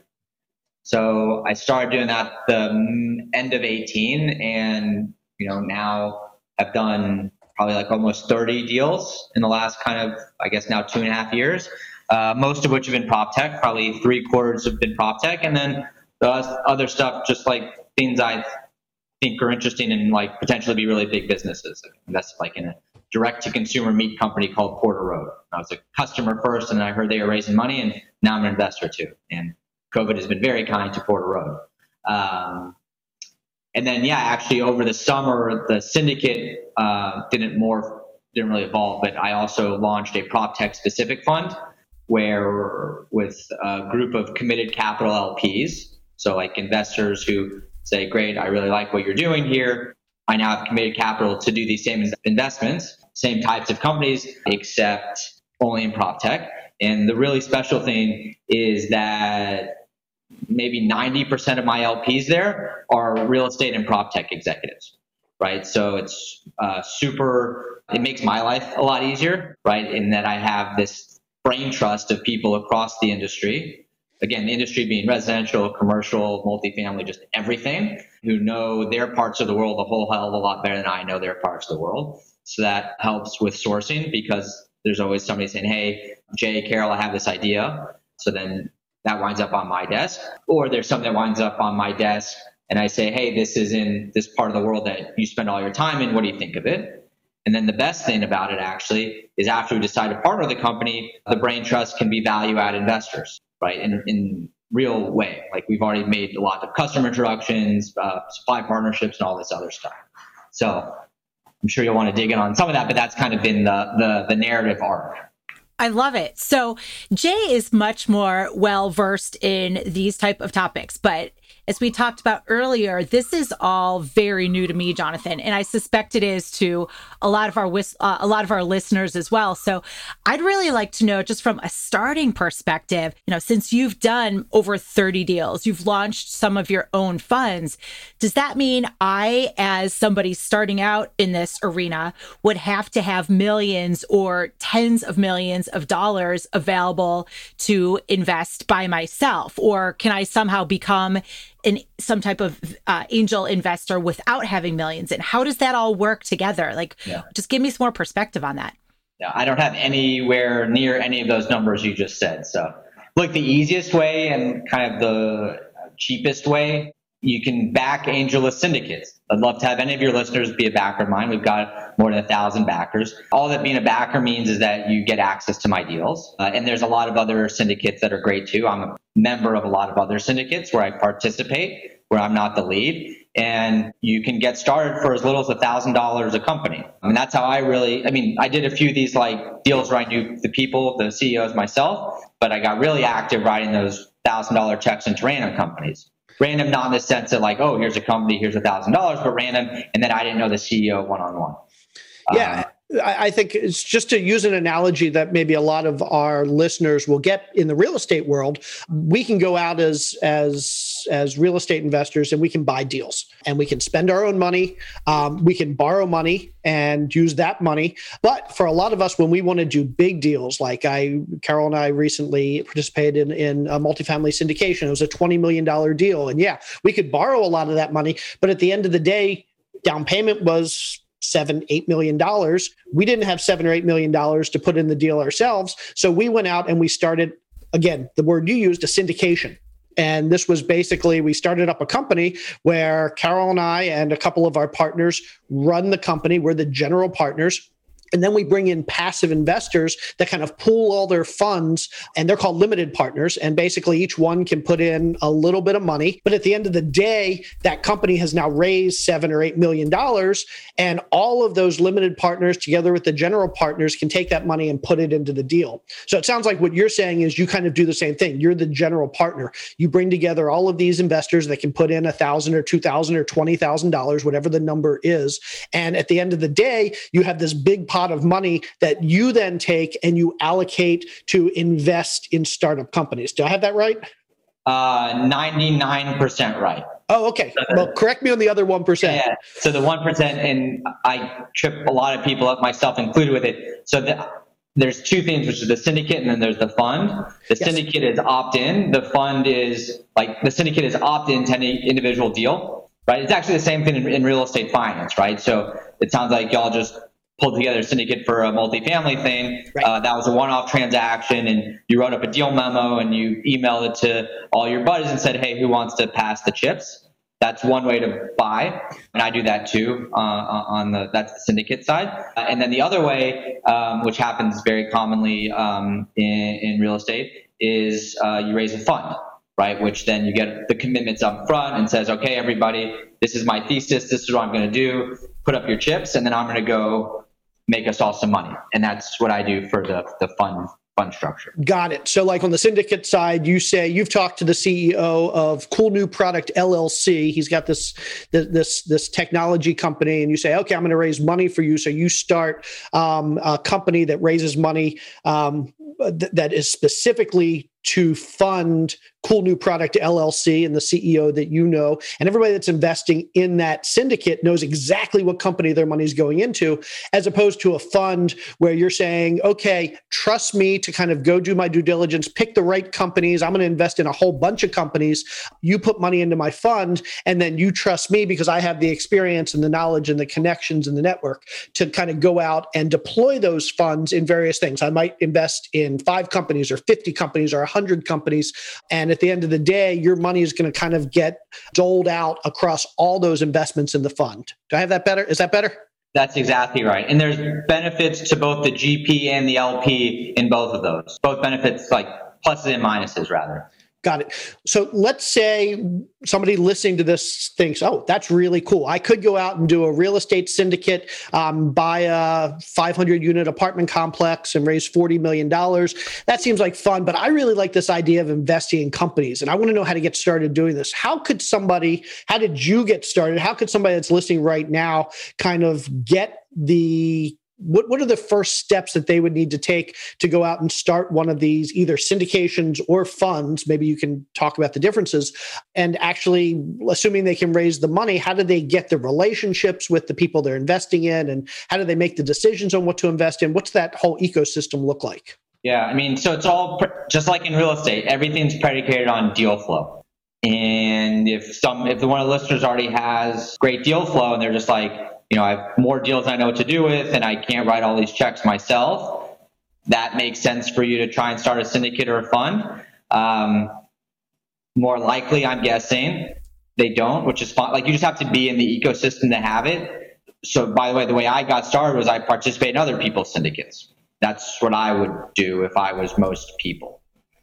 So I started doing that the end of eighteen, and you know, now I've done probably like almost thirty deals in the last kind of, I guess now two and a half years, uh, most of which have been prop tech, probably three quarters have been prop tech. And then the other stuff, just like things I think are interesting and like potentially be really big businesses. That's like in a direct to consumer meat company called Porter Road. I was a customer first, and I heard they were raising money, and now I'm an investor too. And COVID has been very kind to Porter Road. Um, And then, yeah, actually over the summer, the syndicate uh, didn't morph, didn't really evolve, but I also launched a prop tech specific fund where with a group of committed capital L Ps. So like investors who say, great, I really like what you're doing here. I now have committed capital to do these same investments, same types of companies, except only in prop tech. And the really special thing is that maybe ninety percent of my L Ps there are real estate and prop tech executives, right? So it's uh, super, it makes my life a lot easier, right? In that I have this brain trust of people across the industry. Again, the industry being residential, commercial, multifamily, just everything, who know their parts of the world a whole hell of a lot better than I know their parts of the world. So that helps with sourcing because there's always somebody saying, hey, Jay, Carol, I have this idea. So then that winds up on my desk. Or there's something that winds up on my desk and I say, hey, this is in this part of the world that you spend all your time in. What do you think of it? And then the best thing about it actually is after we decide to partner with the company, the Brain Trust can be value-add investors, right? In, in real way. Like we've already made a lot of customer introductions, uh, supply partnerships, and all this other stuff. So I'm sure you'll want to dig in on some of that, but that's kind of been the the, the narrative arc. I love it. So Jay is much more well-versed in these type of topics, but as we talked about earlier, this is all very new to me, Jonathan, and I suspect it is to a lot of our uh, a lot of our listeners as well. So I'd really like to know, just from a starting perspective, you know, since you've done over thirty deals, you've launched some of your own funds, does that mean I, as somebody starting out in this arena, would have to have millions or tens of millions of dollars available to invest by myself? Or can I somehow become an some type of uh, angel investor without having millions? And how does that all work together? Like, yeah. Just give me some more perspective on that. Yeah, I don't have anywhere near any of those numbers you just said. So look, the easiest way and kind of the cheapest way, you can back AngelList syndicates. I'd love to have any of your listeners be a backer of mine. We've got more than a thousand backers. All that being a backer means is that you get access to my deals. Uh, and there's a lot of other syndicates that are great too. I'm a member of a lot of other syndicates where I participate, where I'm not the lead. And you can get started for as little as a thousand dollars a company. I mean, that's how I really, I mean, I did a few of these like deals where I knew the people, the C E Os myself, but I got really active writing those thousand dollar checks into random companies. Random, not in the sense that like, oh, here's a company, here's a thousand dollars, but random. And then I didn't know the C E O one-on-one. Yeah. Um, I think it's just to use an analogy that maybe a lot of our listeners will get in the real estate world. We can go out as as as real estate investors and we can buy deals and we can spend our own money. Um, we can borrow money and use that money. But for a lot of us, when we want to do big deals, like I, Carol and I recently participated in, in a multifamily syndication. It was a twenty million dollars deal. And yeah, we could borrow a lot of that money. But at the end of the day, down payment was seven, eight million dollars. We didn't have seven or eight million dollars to put in the deal ourselves. So we went out and we started, again, the word you used, a syndication. And this was basically, we started up a company where Carol and I and a couple of our partners run the company. We're the general partners. And then we bring in passive investors that kind of pool all their funds, and they're called limited partners. And basically each one can put in a little bit of money. But at the end of the day, that company has now raised seven or eight million dollars. And all of those limited partners together with the general partners can take that money and put it into the deal. So it sounds like what you're saying is you kind of do the same thing. You're the general partner. You bring together all of these investors that can put in a thousand or two thousand or twenty thousand dollars, whatever the number is. And at the end of the day, you have this big pot of money that you then take and you allocate to invest in startup companies. Do I have that right? Uh, ninety-nine percent right. Oh, okay. Well, correct me on the other one percent. Yeah. So the one percent, and I trip a lot of people up, myself included, with it. So the, there's two things, which is the syndicate and then there's the fund. The yes. syndicate is opt-in. The fund is like, the syndicate is opt-in to any individual deal, right? It's actually the same thing in, in real estate finance, right? So it sounds like y'all just pulled together a syndicate for a multifamily thing. Right. Uh, that was a one-off transaction, and you wrote up a deal memo and you emailed it to all your buddies and said, hey, who wants to pass the chips? That's one way to buy. And I do that too, uh, on the, that's the syndicate side. Uh, and then the other way, um, which happens very commonly um, in, in real estate, is uh, you raise a fund, right? Which then you get the commitments up front and says, okay, everybody, this is my thesis. This is what I'm going to do. Put up your chips, and then I'm going to go make us all some money. And that's what I do for the, the fund fund structure. Got it. So like on the syndicate side, you say you've talked to the C E O of Cool New Product L L C. He's got this, this, this technology company, and you say, okay, I'm going to raise money for you. So you start um, a company that raises money um, th- that is specifically to fund Cool New Product L L C and the C E O that you know, and everybody that's investing in that syndicate knows exactly what company their money is going into, as opposed to a fund where you're saying, okay, trust me to kind of go do my due diligence, pick the right companies. I'm going to invest in a whole bunch of companies. You put money into my fund, and then you trust me because I have the experience and the knowledge and the connections and the network to kind of go out and deploy those funds in various things. I might invest in five companies or fifty companies or one hundred companies. And at the end of the day, your money is going to kind of get doled out across all those investments in the fund. Do I have that better? Is that better? That's exactly right. And there's benefits to both the G P and the L P in both of those. Both benefits, like pluses and minuses, rather. Got it. So let's say somebody listening to this thinks, oh, that's really cool. I could go out and do a real estate syndicate, um, buy a five hundred unit apartment complex and raise forty million dollars. That seems like fun, but I really like this idea of investing in companies. And I want to know how to get started doing this. How could somebody, how did you get started? How could somebody that's listening right now kind of get the What what are the first steps that they would need to take to go out and start one of these either syndications or funds? Maybe you can talk about the differences. And actually, assuming they can raise the money, how do they get the relationships with the people they're investing in? And how do they make the decisions on what to invest in? What's that whole ecosystem look like? Yeah, I mean, so it's all just like in real estate. Everything's predicated on deal flow. And if some, if one of the listeners already has great deal flow and they're just like, you know, I have more deals I know what to do with, and I can't write all these checks myself, that makes sense for you to try and start a syndicate or a fund. Um, more likely, I'm guessing, they don't, which is fine. Like, you just have to be in the ecosystem to have it. So, by the way, the way I got started was I participate in other people's syndicates. That's what I would do if I was most people.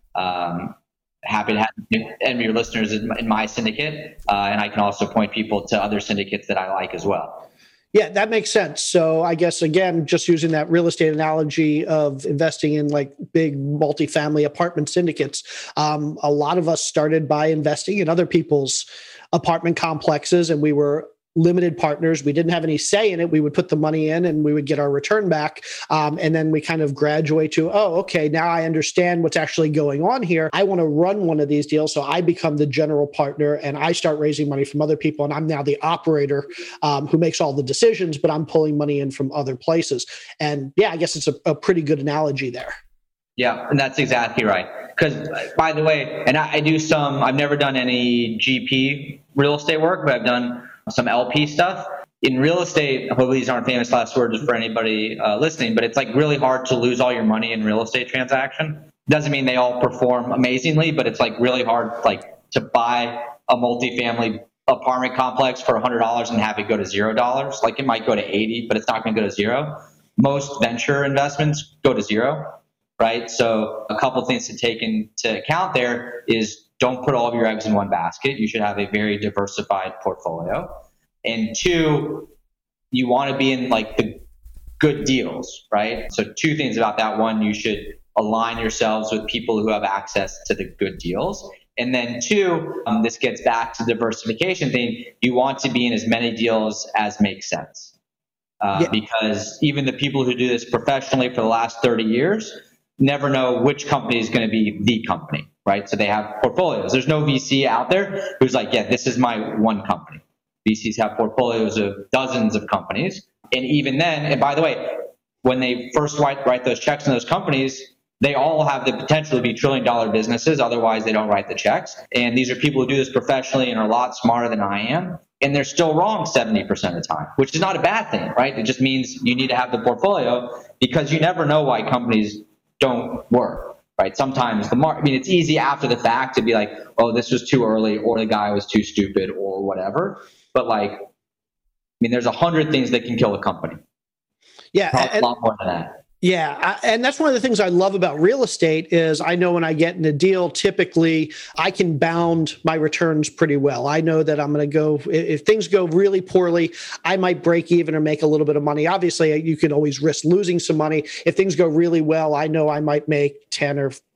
Um, happy to have any of your listeners in my, in my syndicate, uh, and I can also point people to other syndicates that I like as well. Yeah, that makes sense. So I guess, again, just using that real estate analogy of investing in like big multifamily apartment syndicates, um, a lot of us started by investing in other people's apartment complexes, and we were limited partners. We didn't have any say in it. We would put the money in and we would get our return back. Um, and then we kind of graduate to, oh, okay, now I understand what's actually going on here. I want to run one of these deals. So I become the general partner and I start raising money from other people. And I'm now the operator um, who makes all the decisions, but I'm pulling money in from other places. And yeah, I guess it's a, a pretty good analogy there. Yeah, and that's exactly right. Because, by the way, and I, I do some, I've never done any G P real estate work, but I've done some L P stuff. In real estate, hopefully these aren't famous last words for anybody uh, listening, but it's like really hard to lose all your money in real estate transaction. Doesn't mean they all perform amazingly, but it's like really hard like to buy a multifamily apartment complex for one hundred dollars and have it go to zero dollars. Like, it might go to eighty, but it's not going to go to zero. Most venture investments go to zero, right? So a couple things to take into account there is, don't put all of your eggs in one basket. You should have a very diversified portfolio. And two, you want to be in like the good deals, right? So two things about that. One, you should align yourselves with people who have access to the good deals. And then two, um, this gets back to the diversification thing. You want to be in as many deals as make sense. Uh, yeah. Because even the people who do this professionally for the last thirty years never know which company is going to be the company, right? So they have portfolios. There's no V C out there who's like, yeah, this is my one company. V Cs have portfolios of dozens of companies. And even then, and by the way, when they first write, write those checks in those companies, they all have the potential to be trillion dollar businesses. Otherwise, they don't write the checks. And these are people who do this professionally and are a lot smarter than I am. And they're still wrong seventy percent of the time, which is not a bad thing, right? It just means you need to have the portfolio, because you never know why companies don't work, right? Sometimes the market, I mean, it's easy after the fact to be like, oh, this was too early, or the guy was too stupid, or whatever. But like, I mean, there's a hundred things that can kill a company. Yeah. Probably a lot more than that. Yeah. I, and that's one of the things I love about real estate is I know when I get in a deal, typically I can bound my returns pretty well. I know that I'm going to go, if things go really poorly, I might break even or make a little bit of money. Obviously, you can always risk losing some money. If things go really well, I know I might make ten or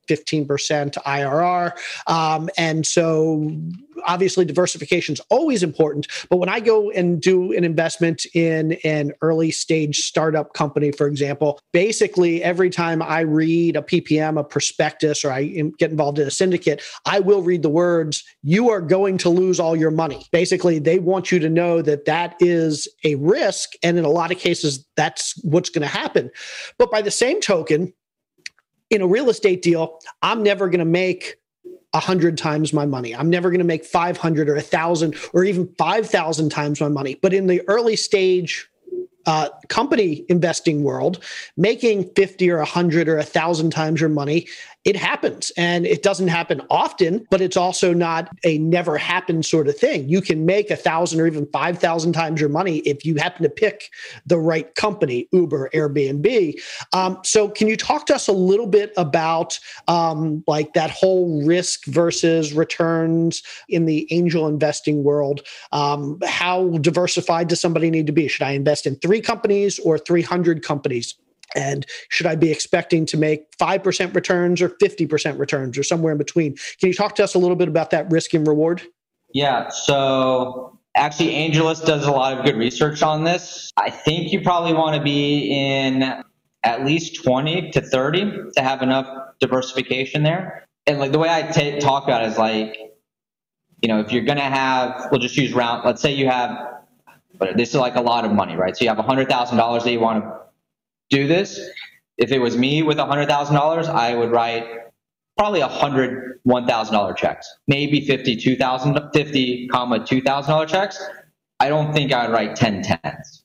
fifteen percent I R R. Um, and so obviously diversification is always important. But when I go and do an investment in an early stage startup company, for example, basically every time I read a P P M, a prospectus, or I get involved in a syndicate, I will read the words, you are going to lose all your money. Basically, they want you to know that that is a risk. And in a lot of cases, that's what's going to happen. But by the same token, in a real estate deal, I'm never going to make a hundred times my money. I'm never going to make five hundred or a thousand or even five thousand times my money. But in the early stage uh, company investing world, making fifty or a hundred or a thousand times your money, it happens. And it doesn't happen often, but it's also not a never happen sort of thing. You can make a thousand or even five thousand times your money if you happen to pick the right company, Uber, Airbnb. Um, so can you talk to us a little bit about um, like that whole risk versus returns in the angel investing world? Um, how diversified does somebody need to be? Should I invest in three companies or three hundred companies? And should I be expecting to make five percent returns or fifty percent returns or somewhere in between? Can you talk to us a little bit about that risk and reward? Yeah, so actually AngelList does a lot of good research on this. I think you probably want to be in at least twenty to thirty to have enough diversification there. And like the way I t- talk about it is like, you know, if you're going to have, we'll just use round, let's say you have, but this is like a lot of money, right? So you have one hundred thousand dollars that you want to do this. If it was me with one hundred thousand dollars, I would write probably one hundred one thousand dollars checks, maybe fifty-two thousand, fifty comma two thousand dollars checks. I don't think I would write ten tens.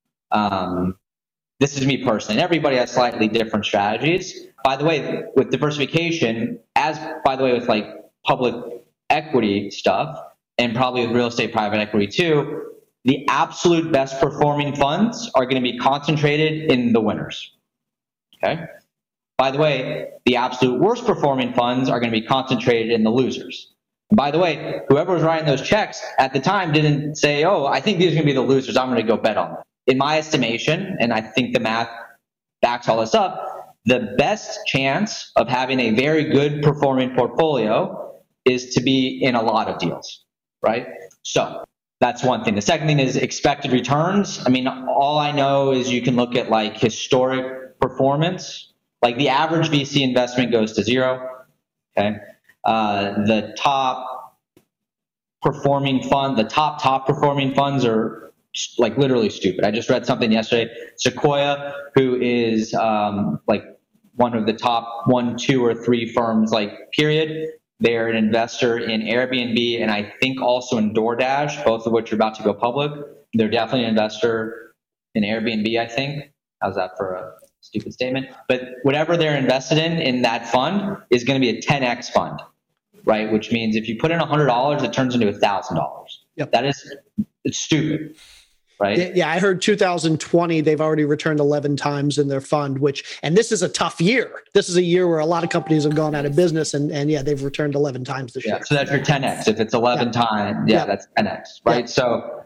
Um, this is me personally. Everybody has slightly different strategies. By the way, with diversification, as by the way, with like public equity stuff and probably with real estate private equity too, the absolute best performing funds are going to be concentrated in the winners. Okay. By the way, the absolute worst performing funds are going to be concentrated in the losers. And by the way, whoever was writing those checks at the time didn't say, oh, I think these are going to be the losers, I'm going to go bet on them. In my estimation, and I think the math backs all this up, the best chance of having a very good performing portfolio is to be in a lot of deals, right? So that's one thing. The second thing is expected returns. I mean, all I know is you can look at like historic performance. Like the average V C investment goes to zero. Okay. Uh, the top performing fund, the top, top performing funds are like literally stupid. I just read something yesterday. Sequoia, who is um, like one of the top one, two, or three firms, like period. They're an investor in Airbnb and I think also in DoorDash, both of which are about to go public. They're definitely an investor in Airbnb, I think. How's that for a stupid statement? But whatever they're invested in, in that fund is going to be a ten X fund, right? Which means if you put in one hundred dollars, it turns into one thousand dollars. Yep. That is, it's stupid. Right? Yeah, I heard two thousand twenty, they've already returned eleven times in their fund, which, and this is a tough year. This is a year where a lot of companies have gone out of business and, and yeah, they've returned eleven times this yeah, year. So that's your ten X. If it's eleven yeah. times, yeah, yeah, that's ten X, right? Yeah. So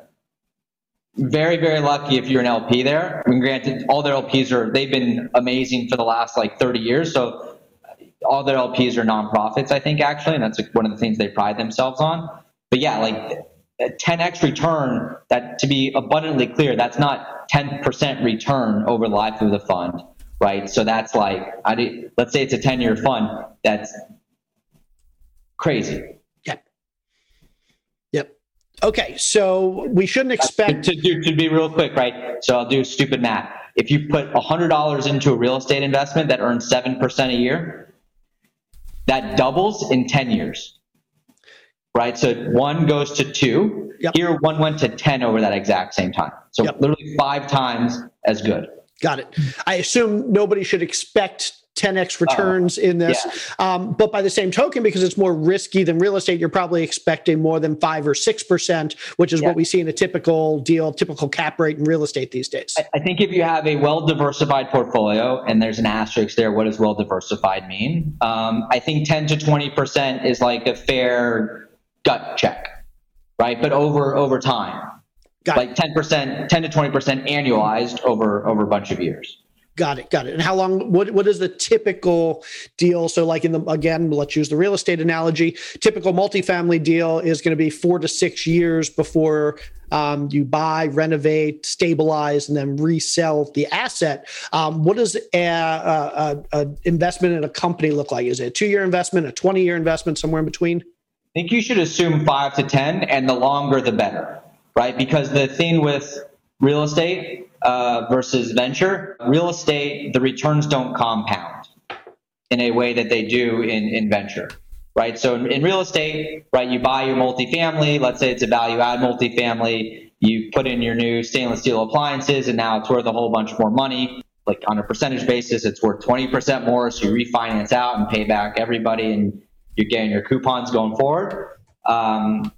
very, very lucky if you're an L P there. I mean, granted, all their L Ps are, they've been amazing for the last like thirty years. So all their L Ps are nonprofits, I think, actually. And that's like one of the things they pride themselves on. But yeah, like a ten X return, that to be abundantly clear, that's not ten percent return over the life of the fund, right? So that's like, I do, let's say it's a ten-year fund, that's crazy. Yep. Yep. Okay, so we shouldn't expect... To, to, to be real quick, right? So I'll do stupid math. If you put one hundred dollars into a real estate investment that earns seven percent a year, that doubles in ten years. Right, so one goes to two. Yep. Here, one went to ten over that exact same time. So yep. literally five times as good. Got it. I assume nobody should expect ten X returns uh, in this. Yeah. Um, but by the same token, because it's more risky than real estate, you're probably expecting more than five or six percent, which is yeah. what we see in a typical deal, typical cap rate in real estate these days. I, I think if you have a well-diversified portfolio, and there's an asterisk there, what does well-diversified mean? Um, I think ten to twenty percent is like a fair gut check, right? But over over time, Got like it. ten percent, ten to twenty percent annualized over over a bunch of years. Got Got it. Got it. And how long, what, what is the typical deal? So like in the, again, let's use the real estate analogy, typical multifamily deal is going to be four to six years before um, you buy, renovate, stabilize, and then resell the asset. Um, what does a, a, a investment in a company look like? Is it a two-year investment, a twenty-year investment, somewhere in between? I think you should assume five to ten, and the longer the better, right? Because the thing with real estate uh, versus venture, real estate, the returns don't compound in a way that they do in, in venture, right? So in, in real estate, right, you buy your multifamily, let's say it's a value add multifamily, you put in your new stainless steel appliances, and now it's worth a whole bunch more money. Like on a percentage basis, it's worth twenty percent more, so you refinance out and pay back everybody, and you're getting your coupons going forward. Um,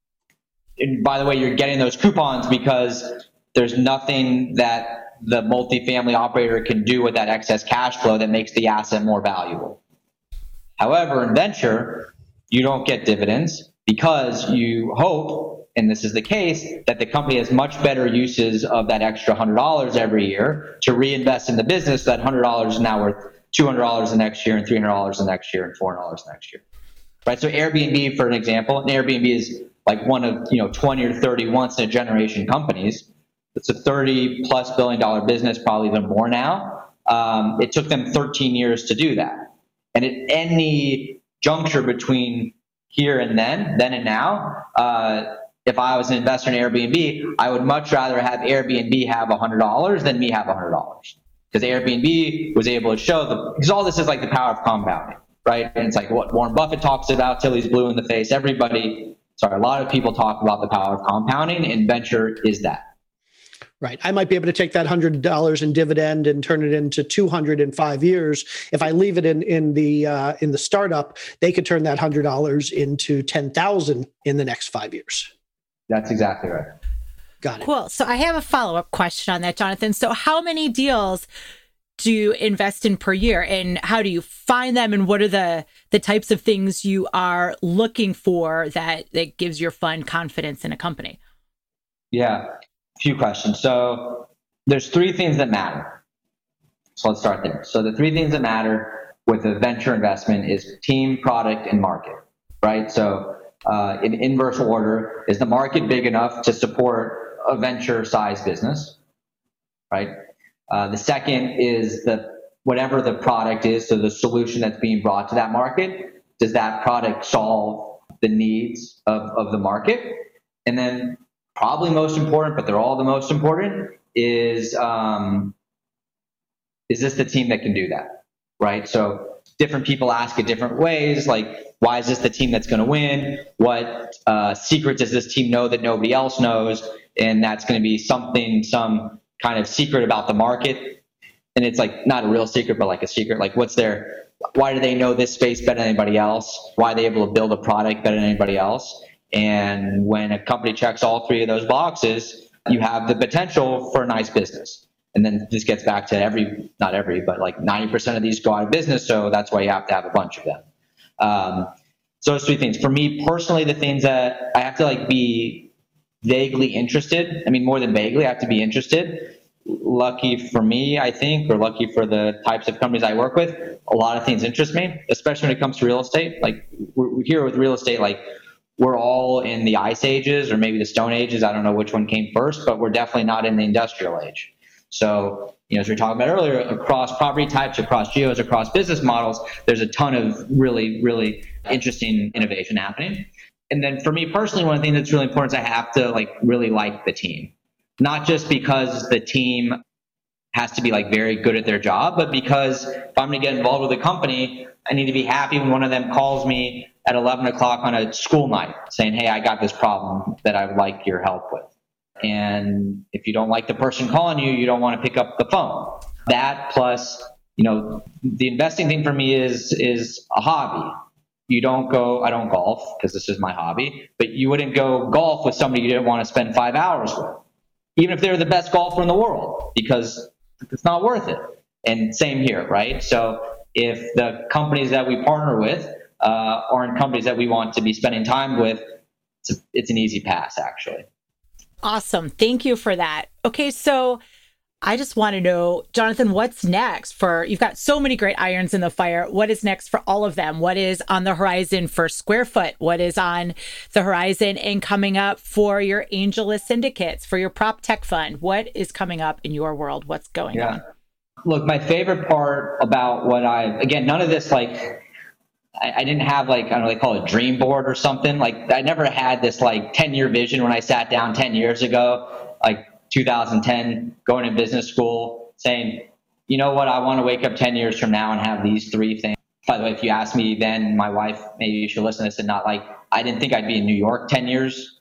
and by the way, you're getting those coupons because there's nothing that the multifamily operator can do with that excess cash flow that makes the asset more valuable. However, in venture, you don't get dividends because you hope, and this is the case, that the company has much better uses of that extra one hundred dollars every year to reinvest in the business. So that one hundred dollars is now worth two hundred dollars the next year, and three hundred dollars the next year, and four hundred dollars the next year. Right? So Airbnb, for an example, and Airbnb is like one of, you know, twenty or thirty once in a generation companies. It's a thirty plus billion dollar business, probably even more now. Um, it took them thirteen years to do that. And at any juncture between here and then, then and now, uh, if I was an investor in Airbnb, I would much rather have Airbnb have one hundred dollars than me have one hundred dollars. Because Airbnb was able to show the, because all this is like the power of compounding, right? And it's like what Warren Buffett talks about till he's blue in the face. Everybody, sorry, a lot of people talk about the power of compounding, and venture is that. Right. I might be able to take that one hundred dollars in dividend and turn it into two hundred in five years. If I leave it in, in the uh, in the startup, they could turn that one hundred dollars into ten thousand in the next five years. That's exactly right. Got it. Cool. So I have a follow-up question on that, Jonathan. So how many deals do you invest in per year, and how do you find them, and what are the the types of things you are looking for that, that gives your fund confidence in a company? Yeah, a few questions. So there's three things that matter. So let's start there. So the three things that matter with a venture investment is team, product, and market, right? So uh, in inverse order, is the market big enough to support a venture size business, right? Uh, the second is the whatever the product is, so the solution that's being brought to that market, does that product solve the needs of, of the market? And then probably most important, but they're all the most important, is um, is this the team that can do that, right? So different people ask it different ways, like, why is this the team that's going to win? What uh, secret does this team know that nobody else knows? And that's going to be something, some kind of secret about the market. And it's like not a real secret, but like a secret. Like what's their, why do they know this space better than anybody else? Why are they able to build a product better than anybody else? And when a company checks all three of those boxes, you have the potential for a nice business. And then this gets back to every, not every, but like ninety percent of these go out of business. So that's why you have to have a bunch of them. Um, so those three things. For me personally, the things that I have to like be vaguely interested. I mean, more than vaguely, I have to be interested. Lucky for me, I think, or lucky for the types of companies I work with, a lot of things interest me, especially when it comes to real estate. Like we're here with real estate, like we're all in the ice ages or maybe the stone ages. I don't know which one came first, but we're definitely not in the industrial age. So, you know, as we were talking about earlier, across property types, across geos, across business models, there's a ton of really, really interesting innovation happening. And then for me personally, one of the things that's really important is I have to like really like the team, not just because the team has to be like very good at their job, but because if I'm going to get involved with a company, I need to be happy when one of them calls me at eleven o'clock on a school night saying, hey, I got this problem that I would like your help with. And if you don't like the person calling you, you don't want to pick up the phone. That plus, you know, the investing thing for me is, is a hobby. You don't go, I don't golf because this is my hobby, but you wouldn't go golf with somebody you didn't want to spend five hours with, even if they're the best golfer in the world, because it's not worth it. And same here, right? So if the companies that we partner with uh, aren't companies that we want to be spending time with, it's, a, it's an easy pass, actually. Awesome. Thank you for that. Okay, so I just want to know, Jonathan, what's next for, you've got so many great irons in the fire. What is next for all of them? What is on the horizon for Squarefoot? What is on the horizon and coming up for your AngelList syndicates, for your prop tech fund? What is coming up in your world? What's going yeah. on? Look, my favorite part about what I, again, none of this, like, I, I didn't have like, I don't know, they call it a dream board or something. Like I never had this like ten year vision when I sat down ten years ago, like two thousand ten, going to business school, saying, you know what, I want to wake up ten years from now and have these three things. By the way, if you asked me then, my wife, maybe you should listen to this and not like, I didn't think I'd be in New York ten years.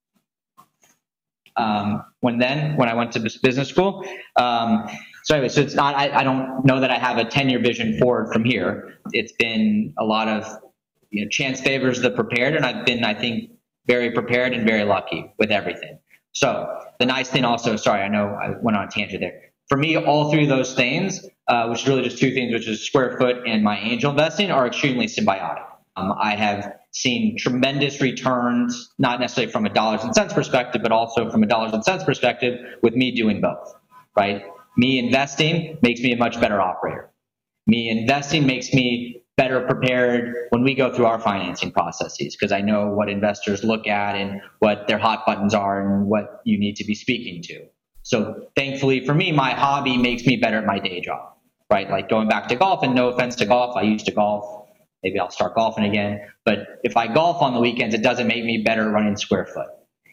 Um, when then, when I went to business school. Um, so anyway, so it's not, I, I don't know that I have a ten year vision forward from here. It's been a lot of, you know, chance favors the prepared, and I've been, I think, very prepared and very lucky with everything. So the nice thing also, sorry, I know I went on a tangent there. For me, all three of those things, uh, which is really just two things, which is Squarefoot and my angel investing, are extremely symbiotic. Um, I have seen tremendous returns, not necessarily from a dollars and cents perspective, but also from a dollars and cents perspective with me doing both, right? Me investing makes me a much better operator. Me investing makes me better prepared when we go through our financing processes, because I know what investors look at and what their hot buttons are and what you need to be speaking to. So thankfully for me, my hobby makes me better at my day job, right? Like going back to golf, and no offense to golf, I used to golf. Maybe I'll start golfing again. But if I golf on the weekends, it doesn't make me better running Squarefoot.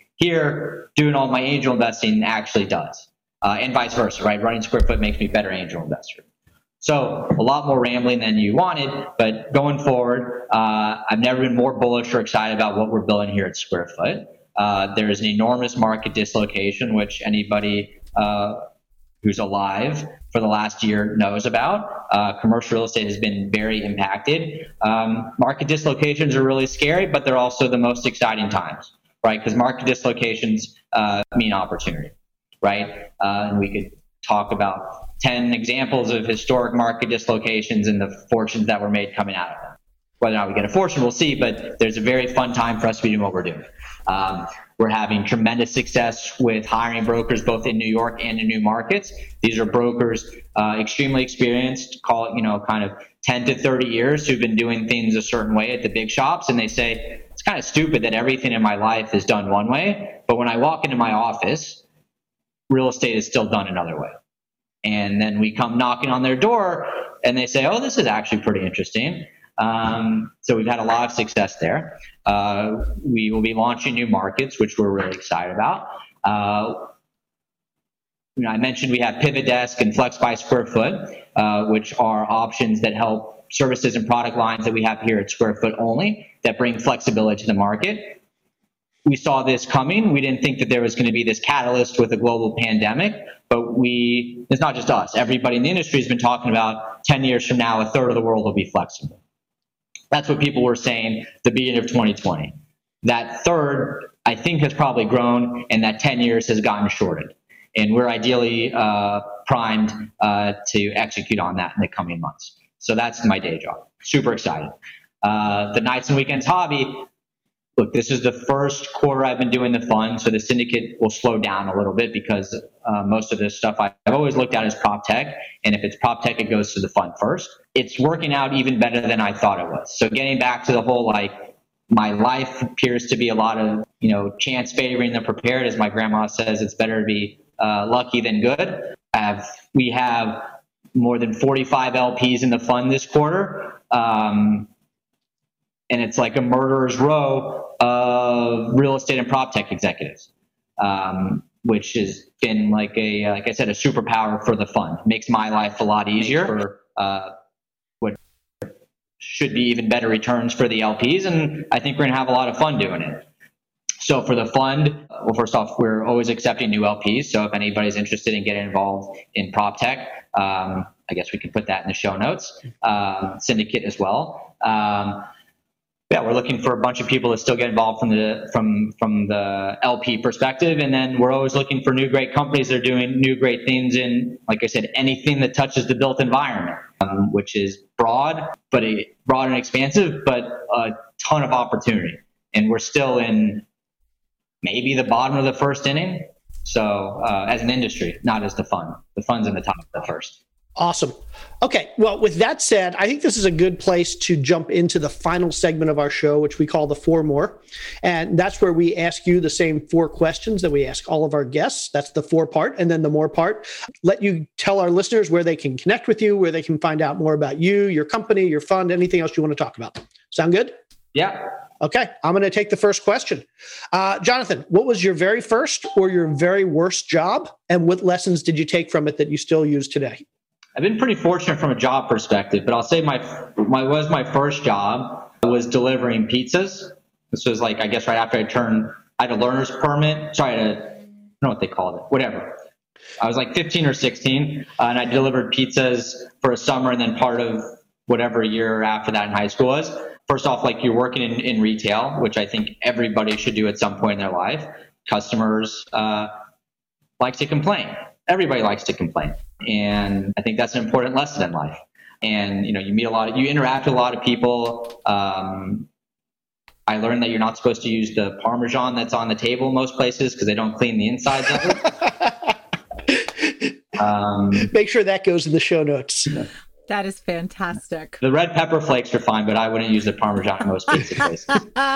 Here, doing all my angel investing actually does. Uh, and vice versa, right? Running Squarefoot makes me a better angel investor. So a lot more rambling than you wanted, but going forward, uh, I've never been more bullish or excited about what we're building here at Squarefoot. Uh, there is an enormous market dislocation, which anybody uh, who's alive for the last year knows about. Uh, commercial real estate has been very impacted. Um, market dislocations are really scary, but they're also the most exciting times, right? Because market dislocations uh, mean opportunity, right? Uh, and we could talk about ten examples of historic market dislocations and the fortunes that were made coming out of them. Whether or not we get a fortune, we'll see, but there's a very fun time for us to be doing what we're doing. Um, we're having tremendous success with hiring brokers both in New York and in new markets. These are brokers uh, extremely experienced, call it, you know, kind of ten to thirty years, who've been doing things a certain way at the big shops, and they say, it's kind of stupid that everything in my life is done one way, but when I walk into my office, real estate is still done another way. And then we come knocking on their door and they say, oh, this is actually pretty interesting. Um, so we've had a lot of success there. Uh, we will be launching new markets, which we're really excited about. Uh, you know, I mentioned we have Pivot Desk and Flex by Squarefoot, uh, which are options that help services and product lines that we have here at Squarefoot only that bring flexibility to the market. We saw this coming. We didn't think that there was going to be this catalyst with a global pandemic, but we, it's not just us. Everybody in the industry has been talking about ten years from now, a third of the world will be flexible. That's what people were saying at the beginning of twenty twenty. That third, I think, has probably grown, and that ten years has gotten shorted. And we're ideally uh, primed uh, to execute on that in the coming months. So that's my day job. Super excited. Uh, the nights and weekends hobby. Look, this is the first quarter I've been doing the fund, so the syndicate will slow down a little bit because uh, most of this stuff I've always looked at as prop tech, and if it's prop tech, it goes to the fund first. It's working out even better than I thought it was. So getting back to the whole, like, my life appears to be a lot of, you know, chance favoring the prepared. As my grandma says, it's better to be uh, lucky than good. Have, we have more than forty-five L Ps in the fund this quarter. Um, and it's like a murderer's row of real estate and prop tech executives, um, which has been like a, like I said, a superpower for the fund. Makes my life a lot easier for uh, what should be even better returns for the L Ps, and I think we're going to have a lot of fun doing it. So for the fund, well, first off, we're always accepting new L Ps, so if anybody's interested in getting involved in prop tech, um, I guess we can put that in the show notes. Um, syndicate as well. Um, Yeah, we're looking for a bunch of people to still get involved from the from from the L P perspective, and then we're always looking for new great companies that are doing new great things in, like I said, anything that touches the built environment, um, which is broad, but a, broad and expansive, but a ton of opportunity. And we're still in maybe the bottom of the first inning, So uh, as an industry, not as the fund. The fund's in the top the first. Awesome. Okay. Well, with that said, I think this is a good place to jump into the final segment of our show, which we call the Four More. And that's where we ask you the same four questions that we ask all of our guests. That's the four part. And then the more part, let you tell our listeners where they can connect with you, where they can find out more about you, your company, your fund, anything else you want to talk about. Sound good? Yeah. Okay. I'm going to take the first question. Uh, Jonathan, what was your very first or your very worst job? And what lessons did you take from it that you still use today? I've been pretty fortunate from a job perspective, but I'll say my my was my first job was delivering pizzas. This was like, I guess right after I turned, I had a learner's permit. Sorry, I, had a, I don't know what they called it, whatever. I was like fifteen or sixteen, uh, and I delivered pizzas for a summer, and then part of whatever year after that in high school was. First off, like you're working in, in retail, which I think everybody should do at some point in their life. Customers uh, like to complain. Everybody likes to complain. And I think that's an important lesson in life. And, you know, you meet a lot of, you interact with a lot of people. Um, I learned that you're not supposed to use the Parmesan that's on the table in most places because they don't clean the insides of it. um, Make sure that goes in the show notes. That is fantastic. The red pepper flakes are fine, but I wouldn't use the Parmesan in most pizza places.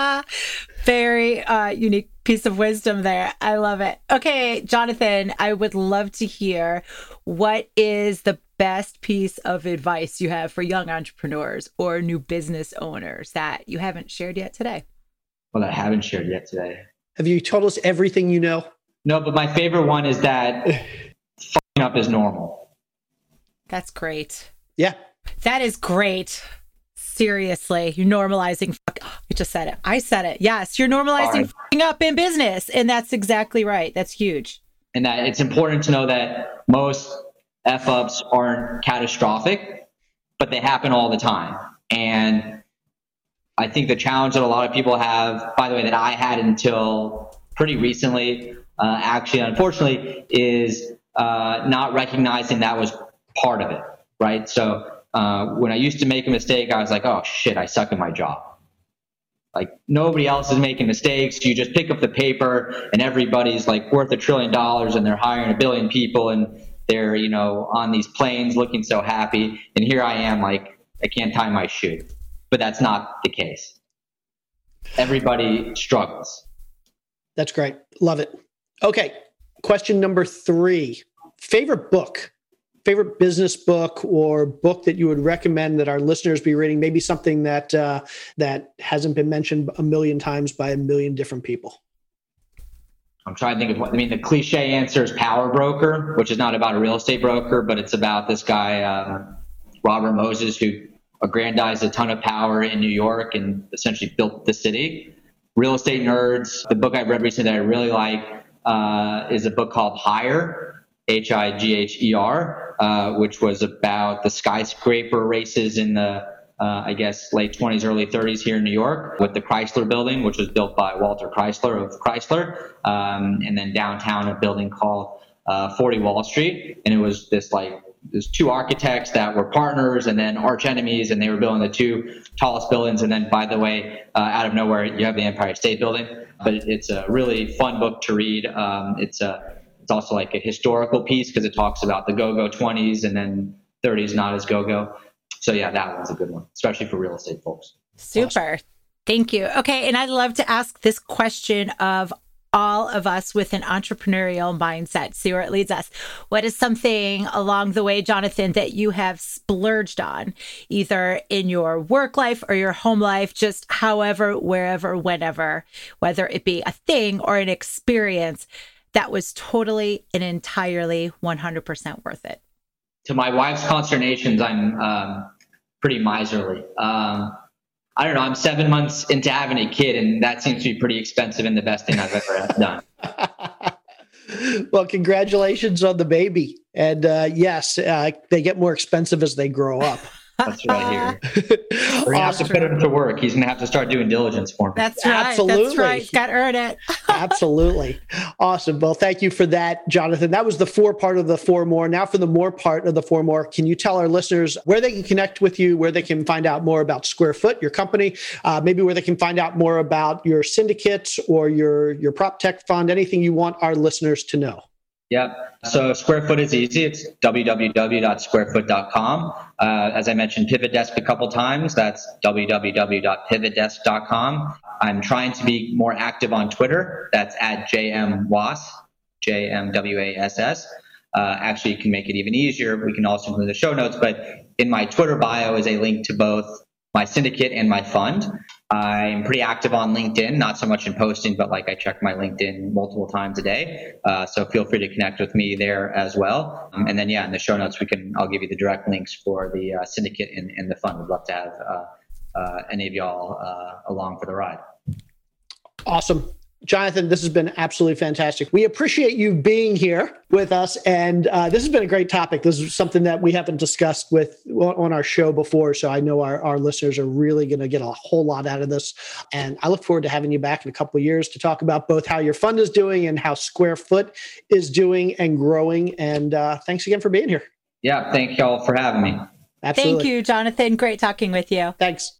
Very uh, unique piece of wisdom there. I love it. Okay, Jonathan, I would love to hear what is the best piece of advice you have for young entrepreneurs or new business owners that you haven't shared yet today? Well, I haven't shared yet today. Have you told us everything you know? No, but my favorite one is that fucking up is normal. That's great. Yeah. That is great. Seriously, you're normalizing. Fuck, I just said it. I said it. Yes, you're normalizing Right. fucking up in business. And that's exactly right. That's huge. And that it's important to know that most F-ups aren't catastrophic, but they happen all the time. And I think the challenge that a lot of people have, by the way, that I had until pretty recently, uh, actually, unfortunately, is uh, not recognizing that was part of it, right? So uh, when I used to make a mistake, I was like, oh, shit, I suck at my job. Like nobody else is making mistakes. You just pick up the paper and everybody's like worth a trillion dollars and they're hiring a billion people and they're, you know, on these planes looking so happy. And here I am, like, I can't tie my shoe. But that's not the case. Everybody struggles. That's great. Love it. Okay. Question number three. Favorite book? Favorite business book or book that you would recommend that our listeners be reading? Maybe something that uh, that hasn't been mentioned a million times by a million different people. I'm trying to think of what, I mean, the cliche answer is Power Broker, which is not about a real estate broker, but it's about this guy, um, Robert Moses, who aggrandized a ton of power in New York and essentially built the city. Real Estate Nerds, the book I read recently that I really like uh, is a book called Higher, H I G H E R, uh, which was about the skyscraper races in the, uh, I guess, late twenties, early thirties here in New York with the Chrysler Building, which was built by Walter Chrysler of Chrysler, um, and then downtown a building called uh, forty Wall Street. And it was this like, there's two architects that were partners and then arch enemies, and they were building the two tallest buildings. And then, by the way, uh, out of nowhere, you have the Empire State Building. But it's a really fun book to read. Um, it's a It's also like a historical piece because it talks about the go-go twenties and then thirties not as go-go. So yeah, that one's a good one, especially for real estate folks. Super. Awesome. Thank you. Okay. And I'd love to ask this question of all of us with an entrepreneurial mindset, see where it leads us. What is something along the way, Jonathan, that you have splurged on, either in your work life or your home life, just however, wherever, whenever, whether it be a thing or an experience that was totally and entirely one hundred percent worth it? To my wife's consternations, I'm um, pretty miserly. Um, I don't know. I'm seven months into having a kid, and that seems to be pretty expensive and the best thing I've ever done. Well, congratulations on the baby. And uh, yes, uh, they get more expensive as they grow up. That's right here. We're going to have to put him to work. He's going to have to start doing diligence for me. That's right. Absolutely. That's right. He's got to earn it. Absolutely. Awesome. Well, thank you for that, Jonathan. That was the four part of the four more. Now for the more part of the four more, can you tell our listeners where they can connect with you, where they can find out more about Square Foot, your company, uh, maybe where they can find out more about your syndicates or your, your prop tech fund, anything you want our listeners to know? Yep. So Square Foot is easy. It's w w w dot square foot dot com. Uh, as I mentioned, Pivot Desk a couple times. That's w w w dot pivot desk dot com. I'm trying to be more active on Twitter. That's at J M Wass, J M W A S S. Uh, actually, you can make it even easier. We can also include the show notes, but in my Twitter bio is a link to both my syndicate and my fund. I'm pretty active on LinkedIn, not so much in posting, but like I check my LinkedIn multiple times a day. Uh, so feel free to connect with me there as well. Um, and then, yeah, in the show notes, we can, I'll give you the direct links for the uh, syndicate and, and the fund. We'd love to have uh, uh, any of y'all uh, along for the ride. Awesome. Jonathan, this has been absolutely fantastic. We appreciate you being here with us. And uh, this has been a great topic. This is something that we haven't discussed with on our show before. So I know our, our listeners are really going to get a whole lot out of this. And I look forward to having you back in a couple of years to talk about both how your fund is doing and how Square Foot is doing and growing. And uh, thanks again for being here. Yeah, thank y'all for having me. Absolutely. Thank you, Jonathan. Great talking with you. Thanks.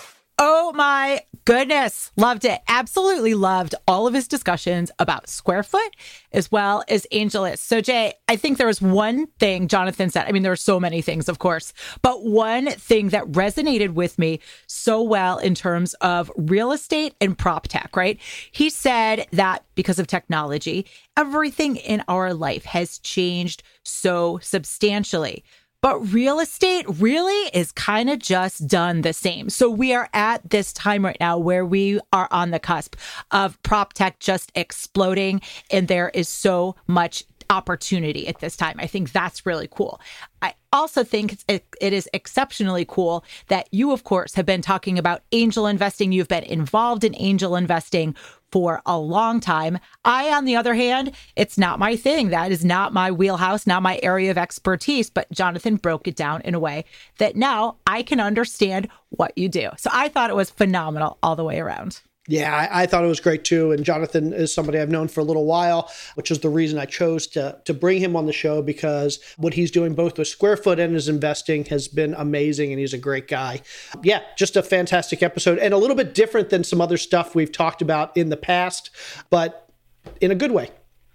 Oh my goodness. Loved it. Absolutely loved all of his discussions about Square Foot as well as AngelList. So Jay, I think there was one thing Jonathan said. I mean, there are so many things, of course, but one thing that resonated with me so well in terms of real estate and prop tech, right? He said that because of technology, everything in our life has changed so substantially. But real estate really is kind of just done the same. So we are at this time right now where we are on the cusp of prop tech just exploding. And there is so much opportunity at this time. I think that's really cool. I also think it, it is exceptionally cool that you, of course, have been talking about angel investing. You've been involved in angel investing for a long time. I, on the other hand, it's not my thing. That is not my wheelhouse, not my area of expertise. But Jonathan broke it down in a way that now I can understand what you do. So I thought it was phenomenal all the way around. Yeah, I, I thought it was great too. And Jonathan is somebody I've known for a little while, which is the reason I chose to to bring him on the show, because what he's doing both with Square Foot and his investing has been amazing. And he's a great guy. Yeah, just a fantastic episode and a little bit different than some other stuff we've talked about in the past, but in a good way.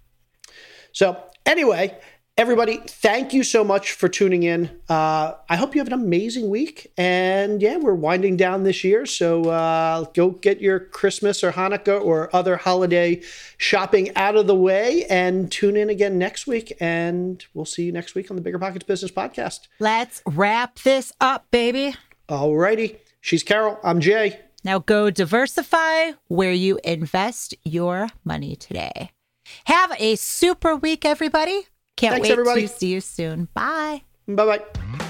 So anyway, everybody, thank you so much for tuning in. Uh, I hope you have an amazing week. And yeah, we're winding down this year. So uh, go get your Christmas or Hanukkah or other holiday shopping out of the way and tune in again next week. And we'll see you next week on the Bigger Pockets Business Podcast. Let's wrap this up, baby. All righty. She's Carol. I'm Jay. Now go diversify where you invest your money today. Have a super week, everybody. Can't Thanks, wait everybody. to see you soon. Bye. Bye-bye.